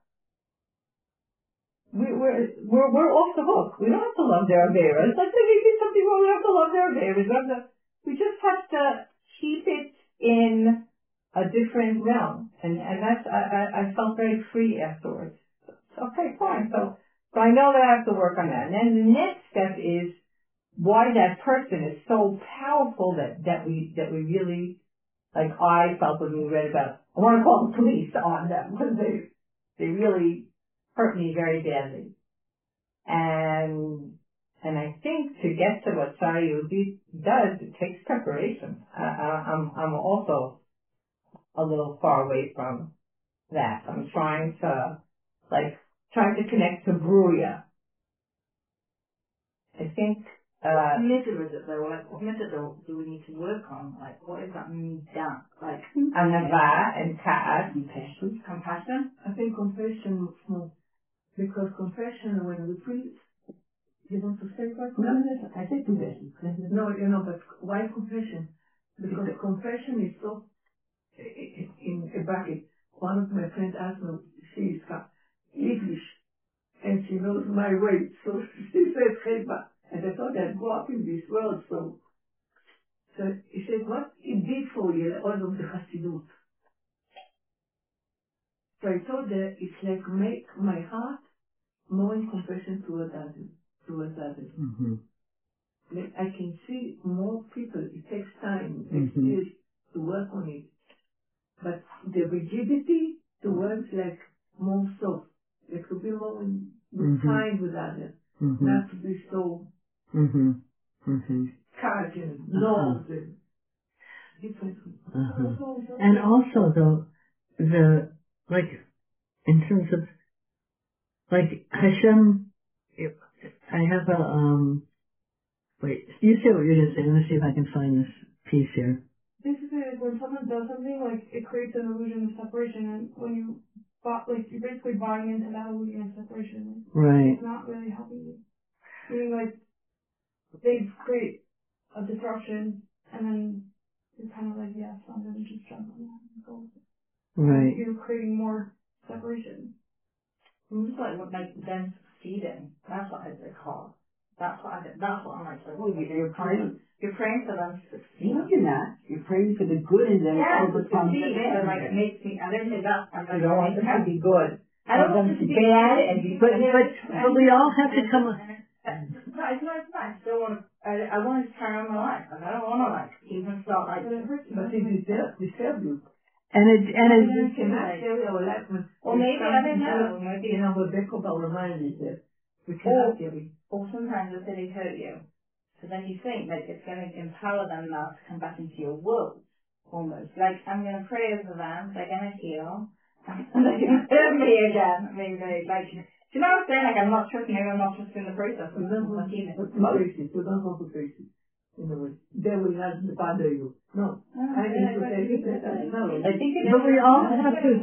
[SPEAKER 2] we, we're, we're, we're off the hook. We don't have to love their Averas. Let's say they did something wrong, we don't have to love their Averas. We, have to, we just have to keep it in a different realm. And, and that's, I, I, I felt very free afterwards. Okay, fine. So, so I know that I have to work on that. And then the next step is why that person is so powerful that, that we, that we really, like I felt when we read about, I want to call the police on them because they, they really hurt me very badly. And, and I think to get to what Sari Yehudit does, it takes preparation. I, I, I'm, I'm also a little far away from that. I'm trying to, like, trying to connect to Bruria. I think, uh,
[SPEAKER 5] What middle is it though? Like, what middle do we need to work on? Like, what is that mean down? Like,
[SPEAKER 2] Anava and Ka'at.
[SPEAKER 3] Compassion.
[SPEAKER 5] compassion?
[SPEAKER 6] I think compassion is more, because compassion, when we preach, you want to say what?
[SPEAKER 3] No, no, I say compassion.
[SPEAKER 6] No, you know, but why compassion? Because compassion is so, in a bucket. One of my friends asked me, she is English, and she knows my way, so she said, Cheba. And I thought I'd grow up in this world, so, so he said, what it did for you, all of the Hasidut. So I told her, it's like make my heart more in compassion towards others, towards others.
[SPEAKER 1] Mm-hmm.
[SPEAKER 6] Like I can see more people, it takes time, it takes
[SPEAKER 1] Mm-hmm.
[SPEAKER 6] years to work on it. But the rigidity towards like more soft, like to be more in,
[SPEAKER 1] Mm-hmm.
[SPEAKER 6] kind with others,
[SPEAKER 1] Mm-hmm.
[SPEAKER 6] not to be so
[SPEAKER 1] Mm-hmm. Mm-hmm.
[SPEAKER 6] card and
[SPEAKER 1] Uh-huh.
[SPEAKER 6] laws and different.
[SPEAKER 1] Uh-huh. And also the, the, like, in terms of, like, Hashem, I have a, um, wait, you say what you're going to say. Let me see if I can find this piece here.
[SPEAKER 7] Basically, like when someone does something, like it creates an illusion of separation, and when you, bought, like you're basically buying into that illusion of separation.
[SPEAKER 1] Right.
[SPEAKER 7] It's not really helping you. Meaning, like they create a disruption, and then you're kind of like, yes, I'm gonna just jump on that and go.
[SPEAKER 1] Right.
[SPEAKER 7] You're creating more separation.
[SPEAKER 5] It's like what makes them succeeding. That's what I recall. That's what I did. That's what I'm like.
[SPEAKER 3] Well, you- you're praying.
[SPEAKER 5] You're praying for them to succeed.
[SPEAKER 3] No, you're not. You're praying for the good in them
[SPEAKER 5] Yeah,
[SPEAKER 3] to
[SPEAKER 5] to
[SPEAKER 3] overcome the
[SPEAKER 5] succeed.
[SPEAKER 3] bad.
[SPEAKER 5] But like it makes me. I don't think that's. I
[SPEAKER 2] You don't want them to be good.
[SPEAKER 5] I don't want them to be bad
[SPEAKER 2] and be
[SPEAKER 1] But, but, but we all have to come,
[SPEAKER 5] No, it's not. It's not. I still want to. I, I want to carry on my life. Like, I don't want to like even start like.
[SPEAKER 7] But it hurts you.
[SPEAKER 6] But it deserves, deserves you.
[SPEAKER 1] and it, and it,
[SPEAKER 6] We cannot carry our life with,
[SPEAKER 5] Or maybe I don't know. Maybe
[SPEAKER 6] you know, Rebecca Balramani is there. which is not scary.
[SPEAKER 5] Or sometimes they say they hurt you. So then you think that it's going to empower them now to come back into your world, almost. Like, I'm going to pray over them, they're going to heal, and they're going to hurt me again. Maybe, like, do you know what I'm saying? Like, I'm not trusting, maybe I'm not trusting the process.
[SPEAKER 6] We don't want to face it. We don't want to face it. In a way. They will not bother you. No.
[SPEAKER 5] Oh,
[SPEAKER 6] I
[SPEAKER 5] yeah,
[SPEAKER 6] need to
[SPEAKER 5] but-
[SPEAKER 6] face it. No.
[SPEAKER 2] I think it
[SPEAKER 1] But we all have to.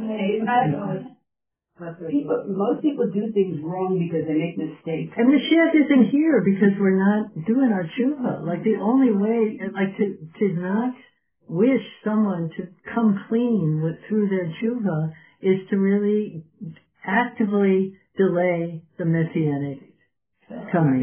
[SPEAKER 3] People, most people do things wrong because they make mistakes.
[SPEAKER 1] And Mashiach isn't here because we're not doing our tshuva. Like the only way, like to to not wish someone to come clean with through their tshuva is to really actively delay the messianic coming.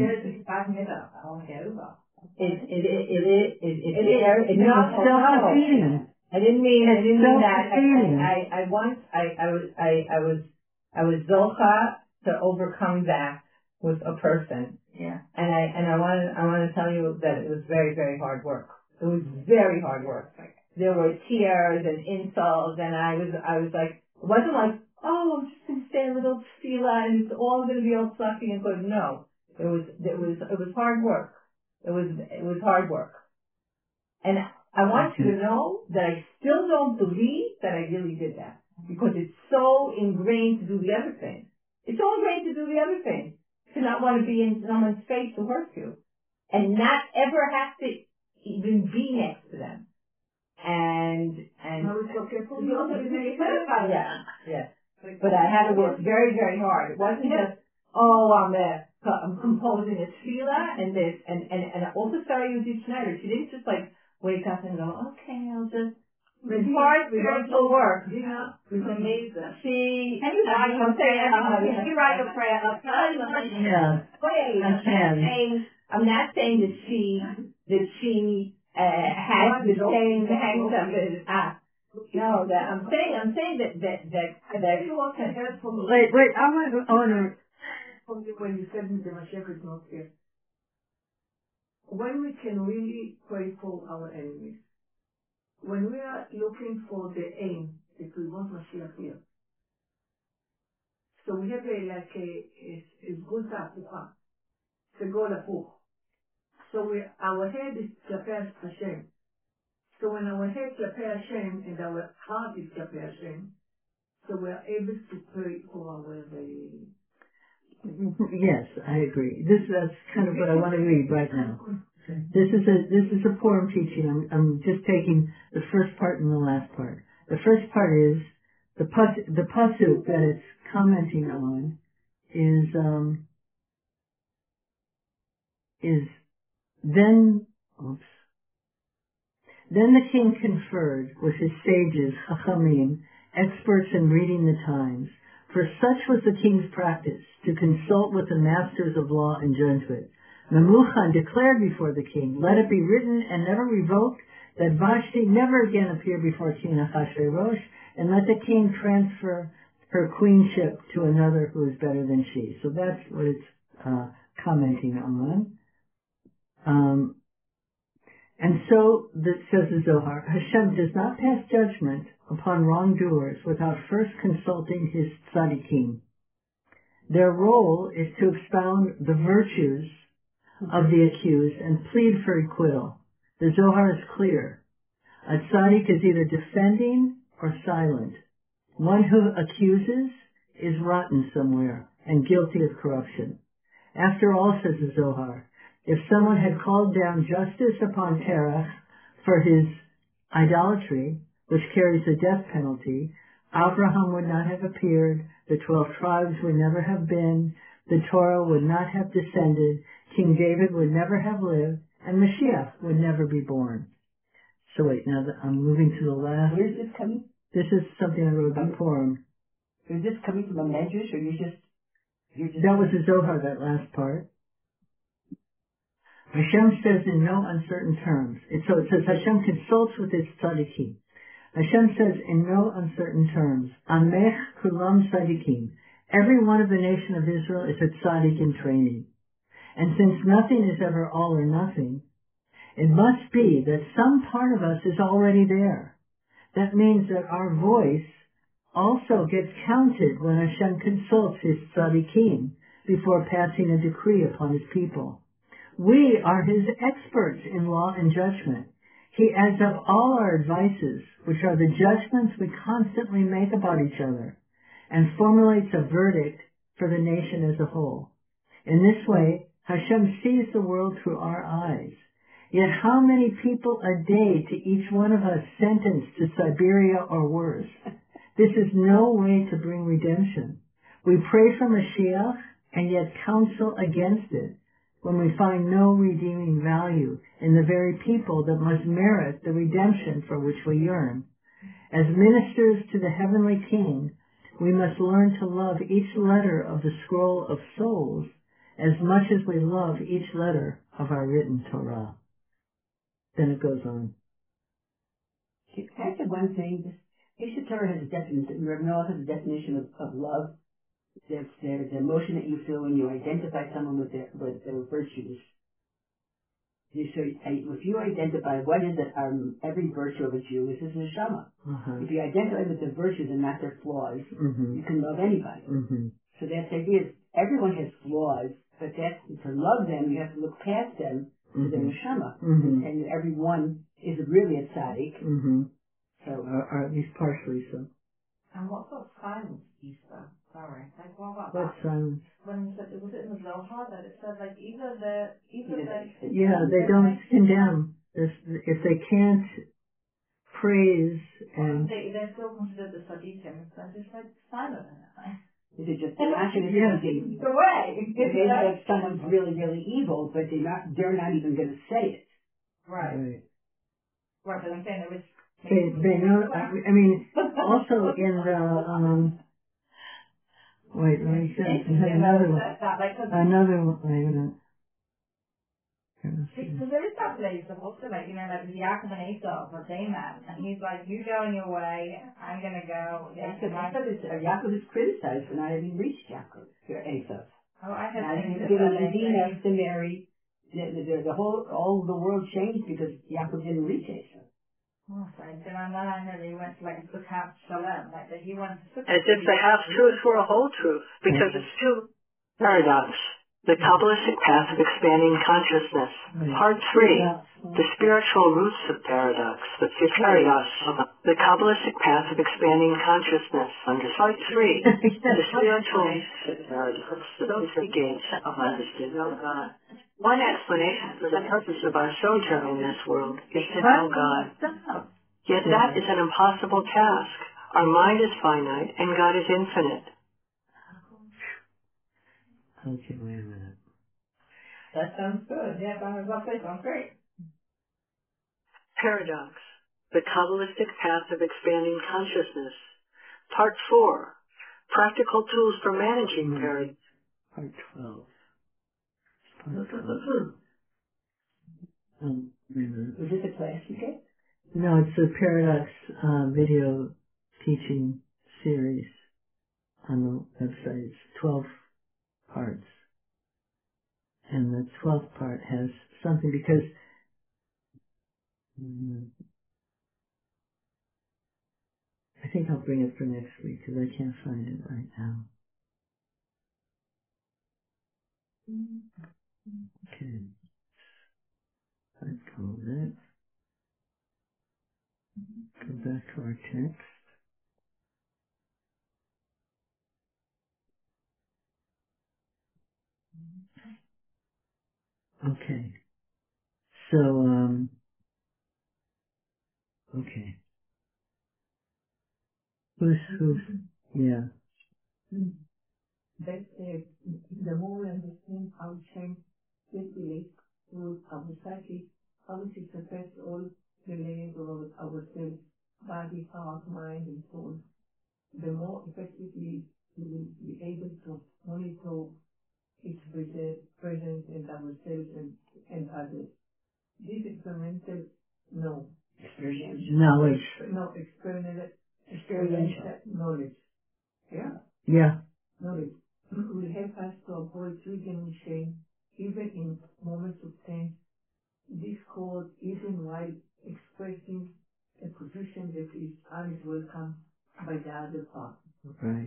[SPEAKER 2] It, it, it, it, it, it, it,
[SPEAKER 1] It is.
[SPEAKER 2] it's
[SPEAKER 1] Not self-defeating.
[SPEAKER 2] I didn't mean, I didn't mean that. I,
[SPEAKER 1] self-defeating.
[SPEAKER 2] I, I once, I, I was, I, I was, I was zocha to overcome that with a person.
[SPEAKER 5] Yeah.
[SPEAKER 2] And I, and I want to, I want to tell you that it was very, very hard work. It was very hard work. There were tears and insults, and I was, I was like, it wasn't like, oh, I'm just going to say a little tefillah and it's all going to be all fluffy and good. No. It was, it was, it was hard work. It was, it was hard work. And I want you to know that I still don't believe that I really did that, because it's so ingrained to do the other thing. It's so ingrained to do the other thing, to not want to be in someone's face who hurts you, and not ever have to even be next to them. And, and,
[SPEAKER 6] No, it's okay.
[SPEAKER 2] you also didn't get hurt by that. Yeah. But I had to work very, very hard. It wasn't just, oh, I'm there. I'm composing a tefillah and this, and, and, and also Sarah Yehudit Schneider. She didn't just like wake up and go, okay, I'll just, it's hard spiritual work.
[SPEAKER 6] Yeah.
[SPEAKER 2] It's amazing. She,
[SPEAKER 5] Can you write your prayer? Can you write your prayer up?
[SPEAKER 1] Yeah.
[SPEAKER 2] Wait,
[SPEAKER 1] I can.
[SPEAKER 2] I'm saying, I'm not saying that she, that she, uh, has the same hang up as, ah, no, that, I'm saying, I'm saying that, that, that, that,
[SPEAKER 1] Wait, wait, I want to, I want to,
[SPEAKER 6] when you said the Mashiach is not here. When we can really pray for our enemies, when we are looking for the aim that we want Mashiach here, so we have a, like a, a, a good tapucha, it's a goal apuch. So we, our head is klape Hashem. So when our head klape Hashem and our heart is klape Hashem, so we are able to pray for our uh,
[SPEAKER 1] yes, I agree. This that's kind of what I want to read right now. This is a this is a Purim teaching. I'm, I'm just taking the first part and the last part. The first part is the pus, the pasuk that it's commenting on is um is then oops. Then the king conferred with his sages, chachamim, experts in reading the times. For such was the king's practice, to consult with the masters of law and judgment. Memuchan declared before the king, let it be written and never revoked, that Vashti never again appear before King Achashverosh, and let the king transfer her queenship to another who is better than she. So that's what it's uh, commenting on. Um, and so, that says the Zohar, Hashem does not pass judgment upon wrongdoers without first consulting his tzaddikim. Their role is to expound the virtues of the accused and plead for acquittal. The Zohar is clear. A tzaddik is either defending or silent. One who accuses is rotten somewhere and guilty of corruption. After all, says the Zohar, if someone had called down justice upon Terach for his idolatry, which carries the death penalty, Abraham would not have appeared, the twelve tribes would never have been, the Torah would not have descended, King David would never have lived, and Mashiach would never be born. So wait, now that I'm moving to the last.
[SPEAKER 3] Where's this coming?
[SPEAKER 1] This is something I wrote in Purim.
[SPEAKER 3] Is this coming from a medrash, or you just, you're just...
[SPEAKER 1] That was the Zohar, that last part. Hashem says in no uncertain terms. It, so it says Hashem consults with his tzaddikim. Hashem says in no uncertain terms, Amech kulam tzaddikim. Every one of the nation of Israel is a tzaddik in training. And since nothing is ever all or nothing, it must be that some part of us is already there. That means that our voice also gets counted when Hashem consults his tzaddikim, before passing a decree upon his people. We are his experts in law and judgment. He adds up all our advices, which are the judgments we constantly make about each other, and formulates a verdict for the nation as a whole. In this way, Hashem sees the world through our eyes. Yet how many people a day to each one of us sentenced to Siberia or worse? This is no way to bring redemption. We pray for Mashiach and yet counsel against it when we find no redeeming value in the very people that must merit the redemption for which we yearn. As ministers to the heavenly King, we must learn to love each letter of the scroll of souls as much as we love each letter of our written Torah. Then it goes on.
[SPEAKER 3] Can I say one thing? Each Torah has a definition. Rav Noah has a definition of, of love. There's, there's the emotion that you feel when you identify someone with their, with their virtues. You should, if you identify what is it, um, every virtue of a Jew is his neshama. Uh-huh. If you identify with their virtues and not their flaws, mm-hmm. you can love anybody. Mm-hmm. So that's the idea. Is everyone has flaws, but that's, to love them, you have to look past them to mm-hmm. their neshama. Mm-hmm. And everyone is really a tzaddik. Mm-hmm. So, or, or at least partially so.
[SPEAKER 5] And what sort of silence, Easter? Sorry, like what about
[SPEAKER 1] what
[SPEAKER 5] that?
[SPEAKER 1] silence?
[SPEAKER 5] When was it, was it in the Zohar that it said like either the either
[SPEAKER 1] yeah,
[SPEAKER 5] the
[SPEAKER 1] yeah they don't condemn if, if they can't praise and
[SPEAKER 5] they they're still considered the tzaddikim. So just like silent in it. Like.
[SPEAKER 3] Is it just they're not going to
[SPEAKER 5] yeah.
[SPEAKER 3] say
[SPEAKER 5] the way?
[SPEAKER 3] Maybe that someone's really really evil, but they're not they're not even going to say it.
[SPEAKER 5] Right.
[SPEAKER 1] Right.
[SPEAKER 5] Right, but I'm saying there is.
[SPEAKER 1] They, they know, I mean, also in the, um, wait, let me see, another one, another one, wait a minute.
[SPEAKER 5] Because there is that place of also like, you know, like Yaakov and Esau, but they met, and he's like, you go on your way, I'm going to go.
[SPEAKER 3] Yaakov is, uh, Yaakov is criticized for not having reached Yaakov, or Esau.
[SPEAKER 5] Oh, I had
[SPEAKER 3] things that given the Dina to marry, the, the, the whole, all the world changed because Yaakov didn't reach Esau.
[SPEAKER 5] Oh, sorry. Then I know I heard he went to like Sukkot Shalom, like that he went to Sukkot.
[SPEAKER 1] As if the half truth were a whole truth, because it's two. Paradox. The Kabbalistic path of expanding consciousness. Part three. The spiritual roots of paradox. The fifth paradox. The Kabbalistic path of expanding consciousness. Part three. The spiritual roots of paradox. The fifth gates of understanding of God. One explanation for the purpose of our sojourn in this world is to know God. Yet that is an impossible task. Our mind is finite and God is infinite. Okay, wait a minute.
[SPEAKER 5] That sounds good. Yeah, that sounds great.
[SPEAKER 1] Paradox. The Kabbalistic path of expanding consciousness. Part four. Practical tools for managing paradox. Part twelve. Um,
[SPEAKER 3] is this a class you get?
[SPEAKER 1] No, it's a Paradox uh, video teaching series on the website. It's twelve parts. And the twelfth part has something because um, I think I'll bring it for next week because I can't find it right now. Okay. Let's go that. Go back to our text. Okay. So, um, okay. Who's, who's, yeah.
[SPEAKER 6] That uh, the more we understand how change takes place through our psyche, how it affects all the layers of ourselves, body, heart, mind, and soul, the more effectively we will be able to monitor its presence in ourselves and, and others. This experimental, no.
[SPEAKER 3] Experiential.
[SPEAKER 1] Knowledge.
[SPEAKER 6] No, experimental,
[SPEAKER 3] Experiential.
[SPEAKER 6] knowledge. Yeah?
[SPEAKER 1] Yeah.
[SPEAKER 6] Knowledge will help us to avoid triggering shame, even in moments of tense. This cause even while expressing a position that is always welcome by the other part.
[SPEAKER 1] Right.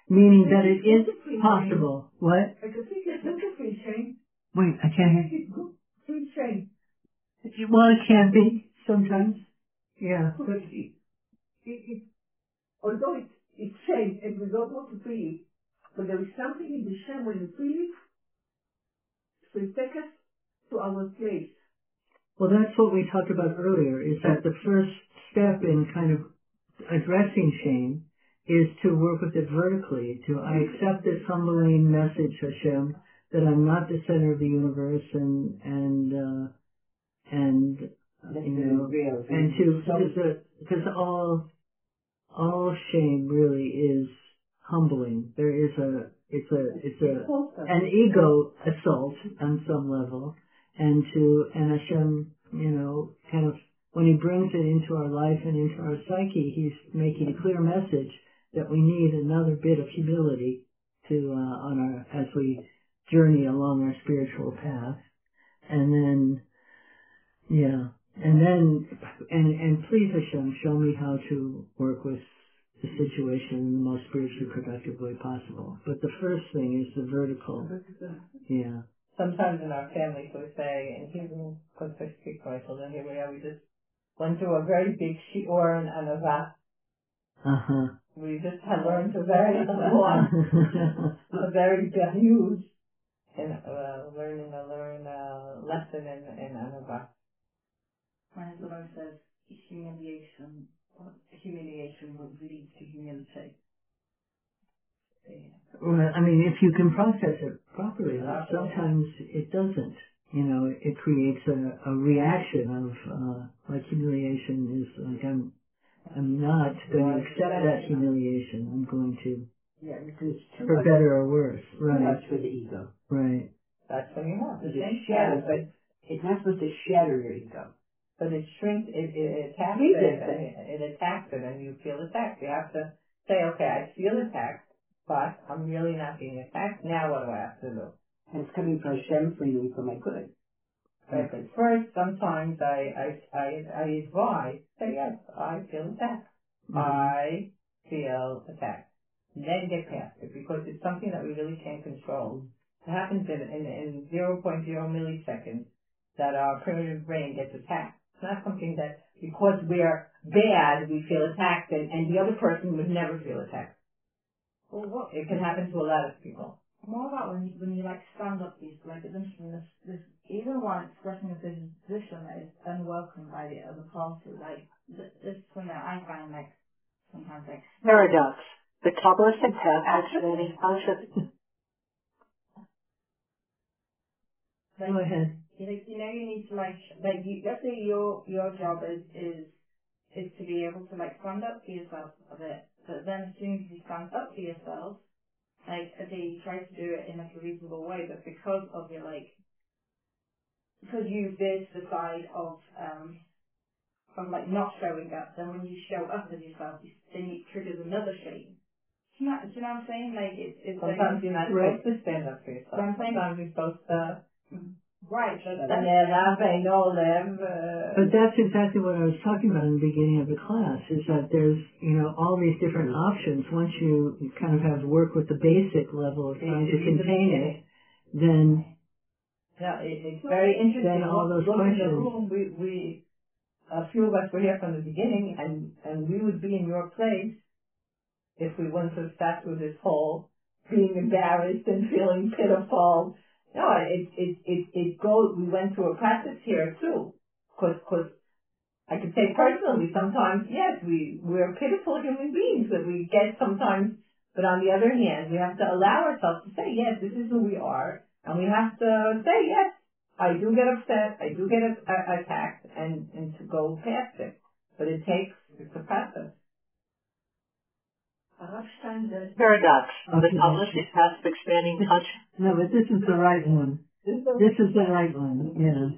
[SPEAKER 1] meaning that it is possible. What?
[SPEAKER 6] I could think it's not a free train.
[SPEAKER 1] Wait, I can't hear you.
[SPEAKER 6] It's good. Free train.
[SPEAKER 1] Well, it can be sometimes. Yeah.
[SPEAKER 6] But it, it, it, although it, it's shame and we don't want to feel it, but there is something in the shame when you feel it, so it takes us to our place.
[SPEAKER 1] Well, that's what we talked about earlier, is that the first step in kind of addressing shame is to work with it vertically, to I accept this humbling message, Hashem, that I'm not the center of the universe, and, and, uh, and, you know,
[SPEAKER 3] real.
[SPEAKER 1] and to, because, because all, all shame really is humbling. There is a, it's a, it's a, an ego assault on some level, and to, and Hashem, you know, kind of, when he brings it into our life and into our psyche, he's making a clear message that we need another bit of humility to, uh, on our, as we journey along our spiritual path. And then, yeah, and then, and, and please Hashem, show me how to work with the situation in the most spiritually productive way possible. But the first thing is the vertical. Yeah.
[SPEAKER 2] Sometimes in our families we say, and even because I speak for my children, here we are, we just went through a very big shiur and anava.
[SPEAKER 1] Uh-huh.
[SPEAKER 2] We just had learned a very long, a very huge, and uh, learning a learn a lesson in in anava.
[SPEAKER 3] My Lord says humiliation, humiliation would lead to humility.
[SPEAKER 1] Well, I mean, if you can process it properly, though, sometimes it doesn't. You know, it creates a, a reaction of, uh, like humiliation is like, I'm, I'm not going to accept that humiliation. I'm going to,
[SPEAKER 3] yeah, because it's too
[SPEAKER 1] for
[SPEAKER 3] much,
[SPEAKER 1] better or worse. Right.
[SPEAKER 3] too much for the ego.
[SPEAKER 1] Right.
[SPEAKER 2] That's what you want.
[SPEAKER 3] It
[SPEAKER 2] It
[SPEAKER 3] shatters,
[SPEAKER 2] but
[SPEAKER 3] it's not supposed to shatter your ego.
[SPEAKER 2] but it shrinks. It, it attacks
[SPEAKER 3] Shrinks
[SPEAKER 2] it.
[SPEAKER 3] it.
[SPEAKER 2] And it attacks it, and you feel attacked. You have to say, okay, I feel attacked, but I'm really not being attacked. Now what do I have to do?
[SPEAKER 3] And it's coming from Hashem for you and for my good.
[SPEAKER 2] Right, but first, sometimes I, I, I, I advise, say, yes, I feel attacked.
[SPEAKER 1] Mm-hmm.
[SPEAKER 2] I feel attacked. Then get past it, because it's something that we really can't control. It happens in, in, in zero point zero milliseconds that our primitive brain gets attacked. It's not something that, because we're bad, we feel attacked, and, and the other person would never feel attacked.
[SPEAKER 5] Well, what?
[SPEAKER 2] It can happen to a lot of people.
[SPEAKER 5] More about when you, when you like stand up, these like it's interesting. This, this even one expressing a position that is unwelcome by the other party. Like th- this is something that I find like sometimes like
[SPEAKER 1] Paradox. The Kabbalistic path actually conscious.
[SPEAKER 5] like,
[SPEAKER 1] Go ahead.
[SPEAKER 5] you know, you know you need to like like you, let's say your your job is is is to be able to like stand up for yourself a bit, but then as soon as you stand up for yourself, like they try to do it in like a reasonable way, but because of your like because you veered to the side of um of like not showing up, then when you show up as yourself, you, then it triggers another shame. Do you know, do you know what I'm saying? Like it's it's
[SPEAKER 2] Sometimes
[SPEAKER 5] like,
[SPEAKER 2] you're not supposed to stand up for yourself. Sometimes you're supposed to.
[SPEAKER 5] right. But
[SPEAKER 2] And then I know them.
[SPEAKER 1] But that's exactly what I was talking about in the beginning of the class, is that there's, you know, all these different options. Once you kind of have work with the basic level of trying to contain it, then
[SPEAKER 2] yeah, it, it's very interesting.
[SPEAKER 1] Then all those
[SPEAKER 2] Look in the
[SPEAKER 1] questions.
[SPEAKER 2] room, we, we, a few of us were here from the beginning, and, and we would be in your place if we wouldn't have sat through this whole being embarrassed and feeling pitiful. No, it, it, it, it goes, we went through a practice here too. Cause, cause I could say personally, sometimes, yes, we, we're pitiful human beings that we get sometimes, but on the other hand, we have to allow ourselves to say, yes, this is who we are, and we have to say, yes, I do get upset, I do get a, a, attacked, and, and to go past it. But it takes, it's a process.
[SPEAKER 1] paradox. The Kabbalistic path of expanding consciousness. No, but this is the right one. This is the right one, yeah.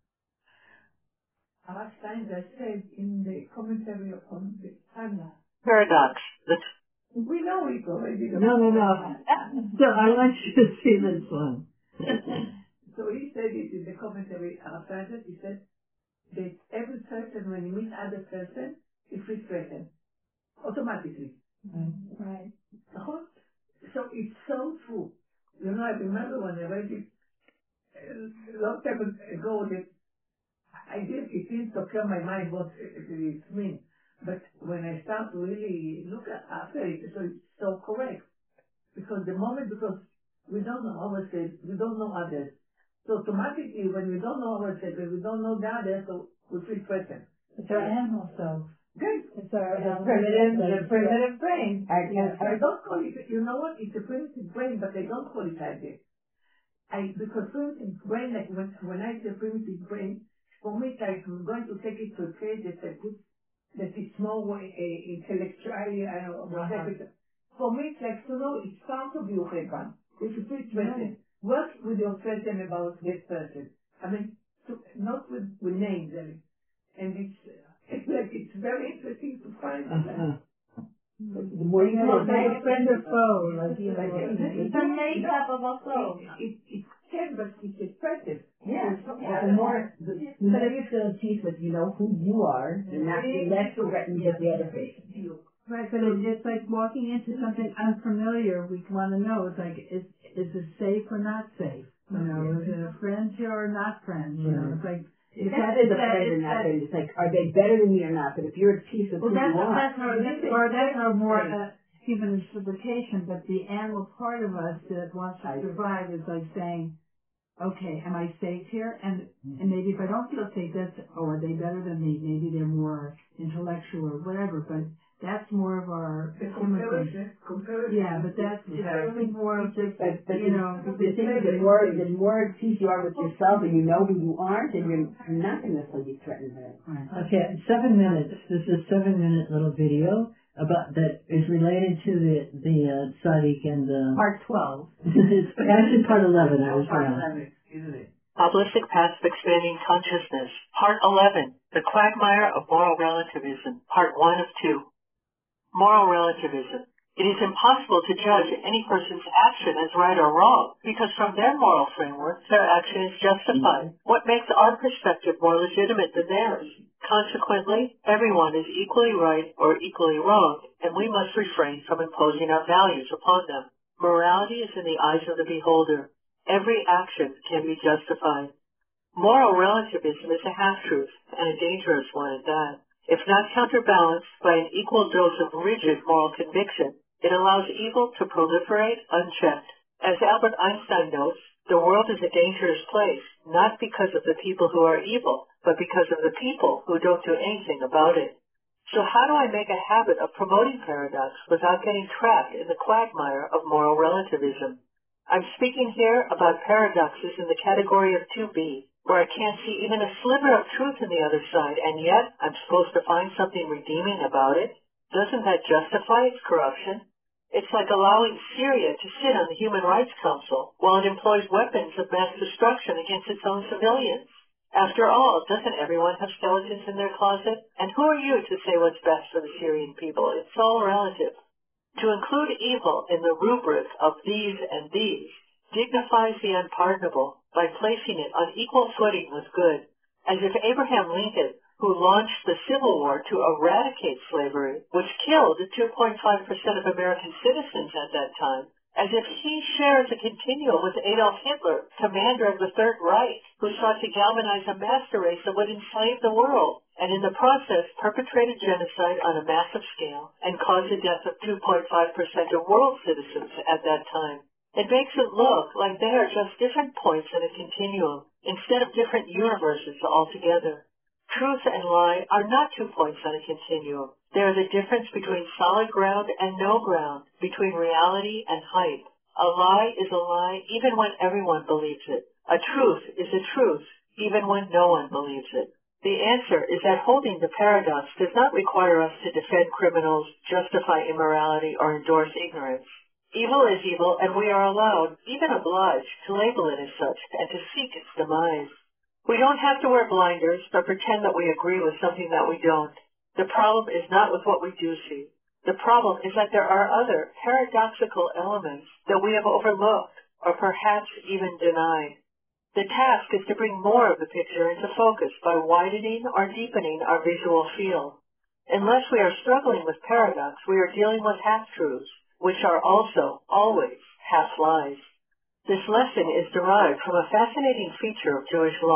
[SPEAKER 6] Last time I said in the commentary on the Anna.
[SPEAKER 1] Paradox. The
[SPEAKER 6] We know it already.
[SPEAKER 1] No, no, no. So I want you to see this one.
[SPEAKER 6] So he said it in the commentary after that. He said that every person, when you meet other person, it feels threatened automatically.
[SPEAKER 5] right.
[SPEAKER 6] נכון? occur in my mind what it it means. But when I start to really look at after it, so it's so correct. Because the moment, because we don't know ourselves, we don't know others. So automatically, when we don't know ourselves, when we don't know the others, so we feel threatened.
[SPEAKER 2] It's our animal self.
[SPEAKER 6] Good.
[SPEAKER 2] It's our
[SPEAKER 6] The
[SPEAKER 2] animal
[SPEAKER 6] primitive,
[SPEAKER 2] self.
[SPEAKER 6] the primitive brain.
[SPEAKER 2] I,
[SPEAKER 6] Yeah,
[SPEAKER 2] I,
[SPEAKER 6] I don't call it, you know what, it's a primitive brain, but I don't call it like this. I, because primitive brain, like when, when I say primitive brain, for me, it's like I'm going to take it to a place that I put, that is more uh, intellectually, I don't know, whatever. For me, it's like to know it's part of your head. If you feel threatened, work with your threatened about this person. I mean, to, not with, with names. I mean, and it's, it's like, it's very interesting to find
[SPEAKER 1] Uh-huh.
[SPEAKER 6] that.
[SPEAKER 3] The more you
[SPEAKER 2] know,
[SPEAKER 3] know,
[SPEAKER 2] like friend or foe, like, you know,
[SPEAKER 5] It's the makeup of a soul.
[SPEAKER 6] It, it, it can, but it's expressive.
[SPEAKER 3] yeah,
[SPEAKER 6] It's not-
[SPEAKER 3] yeah. The more, the, the more you feel at peace with, you know, who you are, you're not you're less threatened with the other person.
[SPEAKER 4] Right, but it, it's like walking into something unfamiliar. We want to know, it's like, is is it safe or not safe? You know, is it a friend or not friend? You know, it's like,
[SPEAKER 3] It's not as a friend or not friend. It's like, are they better than me or not? But if you're at peace with
[SPEAKER 4] well,
[SPEAKER 3] who
[SPEAKER 4] that's,
[SPEAKER 3] you are,
[SPEAKER 4] that's our, that's, or that's our more uh, human interpretation, but the animal part of us that wants to survive is like saying, okay, am I safe here? And and maybe if I don't feel safe, that's, oh, are they better than me? Maybe they're more intellectual or whatever, but that's more of our
[SPEAKER 6] The
[SPEAKER 4] human thing.
[SPEAKER 6] comparison, comparison.
[SPEAKER 4] Yeah, but that's, it's really more of just,
[SPEAKER 3] but, but
[SPEAKER 4] you
[SPEAKER 3] the,
[SPEAKER 4] know,
[SPEAKER 3] the thing is, the more, the more at peace you are with yourself and you know who you are, then you're not going to necessarily be threatened by it.
[SPEAKER 1] Okay, seven minutes. This is a seven-minute little video about that is related to the the uh, tzaddik and the.
[SPEAKER 2] part twelve.
[SPEAKER 1] It's actually part eleven. I was
[SPEAKER 6] Part
[SPEAKER 1] wrong.
[SPEAKER 6] eleven, isn't it?
[SPEAKER 8] Holistic Path of Expanding Consciousness, Part eleven, The Quagmire of Moral Relativism, Part one of two. Moral Relativism. It is impossible to judge any person's action as right or wrong, because from their moral framework, their action is justified. What makes our perspective more legitimate than theirs? Consequently, everyone is equally right or equally wrong, and we must refrain from imposing our values upon them. Morality is in the eyes of the beholder. Every action can be justified. Moral relativism is a half-truth, and a dangerous one at that. If not counterbalanced by an equal dose of rigid moral conviction, it allows evil to proliferate unchecked. As Albert Einstein notes, the world is a dangerous place, not because of the people who are evil, but because of the people who don't do anything about it. So how do I make a habit of promoting paradox without getting trapped in the quagmire of moral relativism? I'm speaking here about paradoxes in the category of two B, where I can't see even a sliver of truth in the other side, and yet I'm supposed to find something redeeming about it. Doesn't that justify its corruption? It's like allowing Syria to sit on the Human Rights Council while it employs weapons of mass destruction against its own civilians. After all, doesn't everyone have skeletons in their closet? And who are you to say what's best for the Syrian people? It's all relative. To include evil in the rubric of these and these dignifies the unpardonable by placing it on equal footing with good, as if Abraham Lincoln, who launched the Civil War to eradicate slavery, which killed two point five percent of American citizens at that time, as if he shares a continuum with Adolf Hitler, commander of the Third Reich, who sought to galvanize a master race that would enslave the world, and in the process perpetrated genocide on a massive scale and caused the death of two point five percent of world citizens at that time. It makes it look like they are just different points in a continuum, instead of different universes altogether. Truth and lie are not two points on a continuum. They are the difference between solid ground and no ground, between reality and hype. A lie is a lie even when everyone believes it. A truth is a truth even when no one believes it. The answer is that holding the paradox does not require us to defend criminals, justify immorality, or endorse ignorance. Evil is evil, and we are allowed, even obliged, to label it as such and to seek its demise. We don't have to wear blinders or pretend that we agree with something that we don't. The problem is not with what we do see. The problem is that there are other paradoxical elements that we have overlooked or perhaps even denied. The task is to bring more of the picture into focus by widening or deepening our visual field. Unless we are struggling with paradox, we are dealing with half-truths, which are also, always, half-lies. This lesson is derived from a fascinating feature of Jewish law,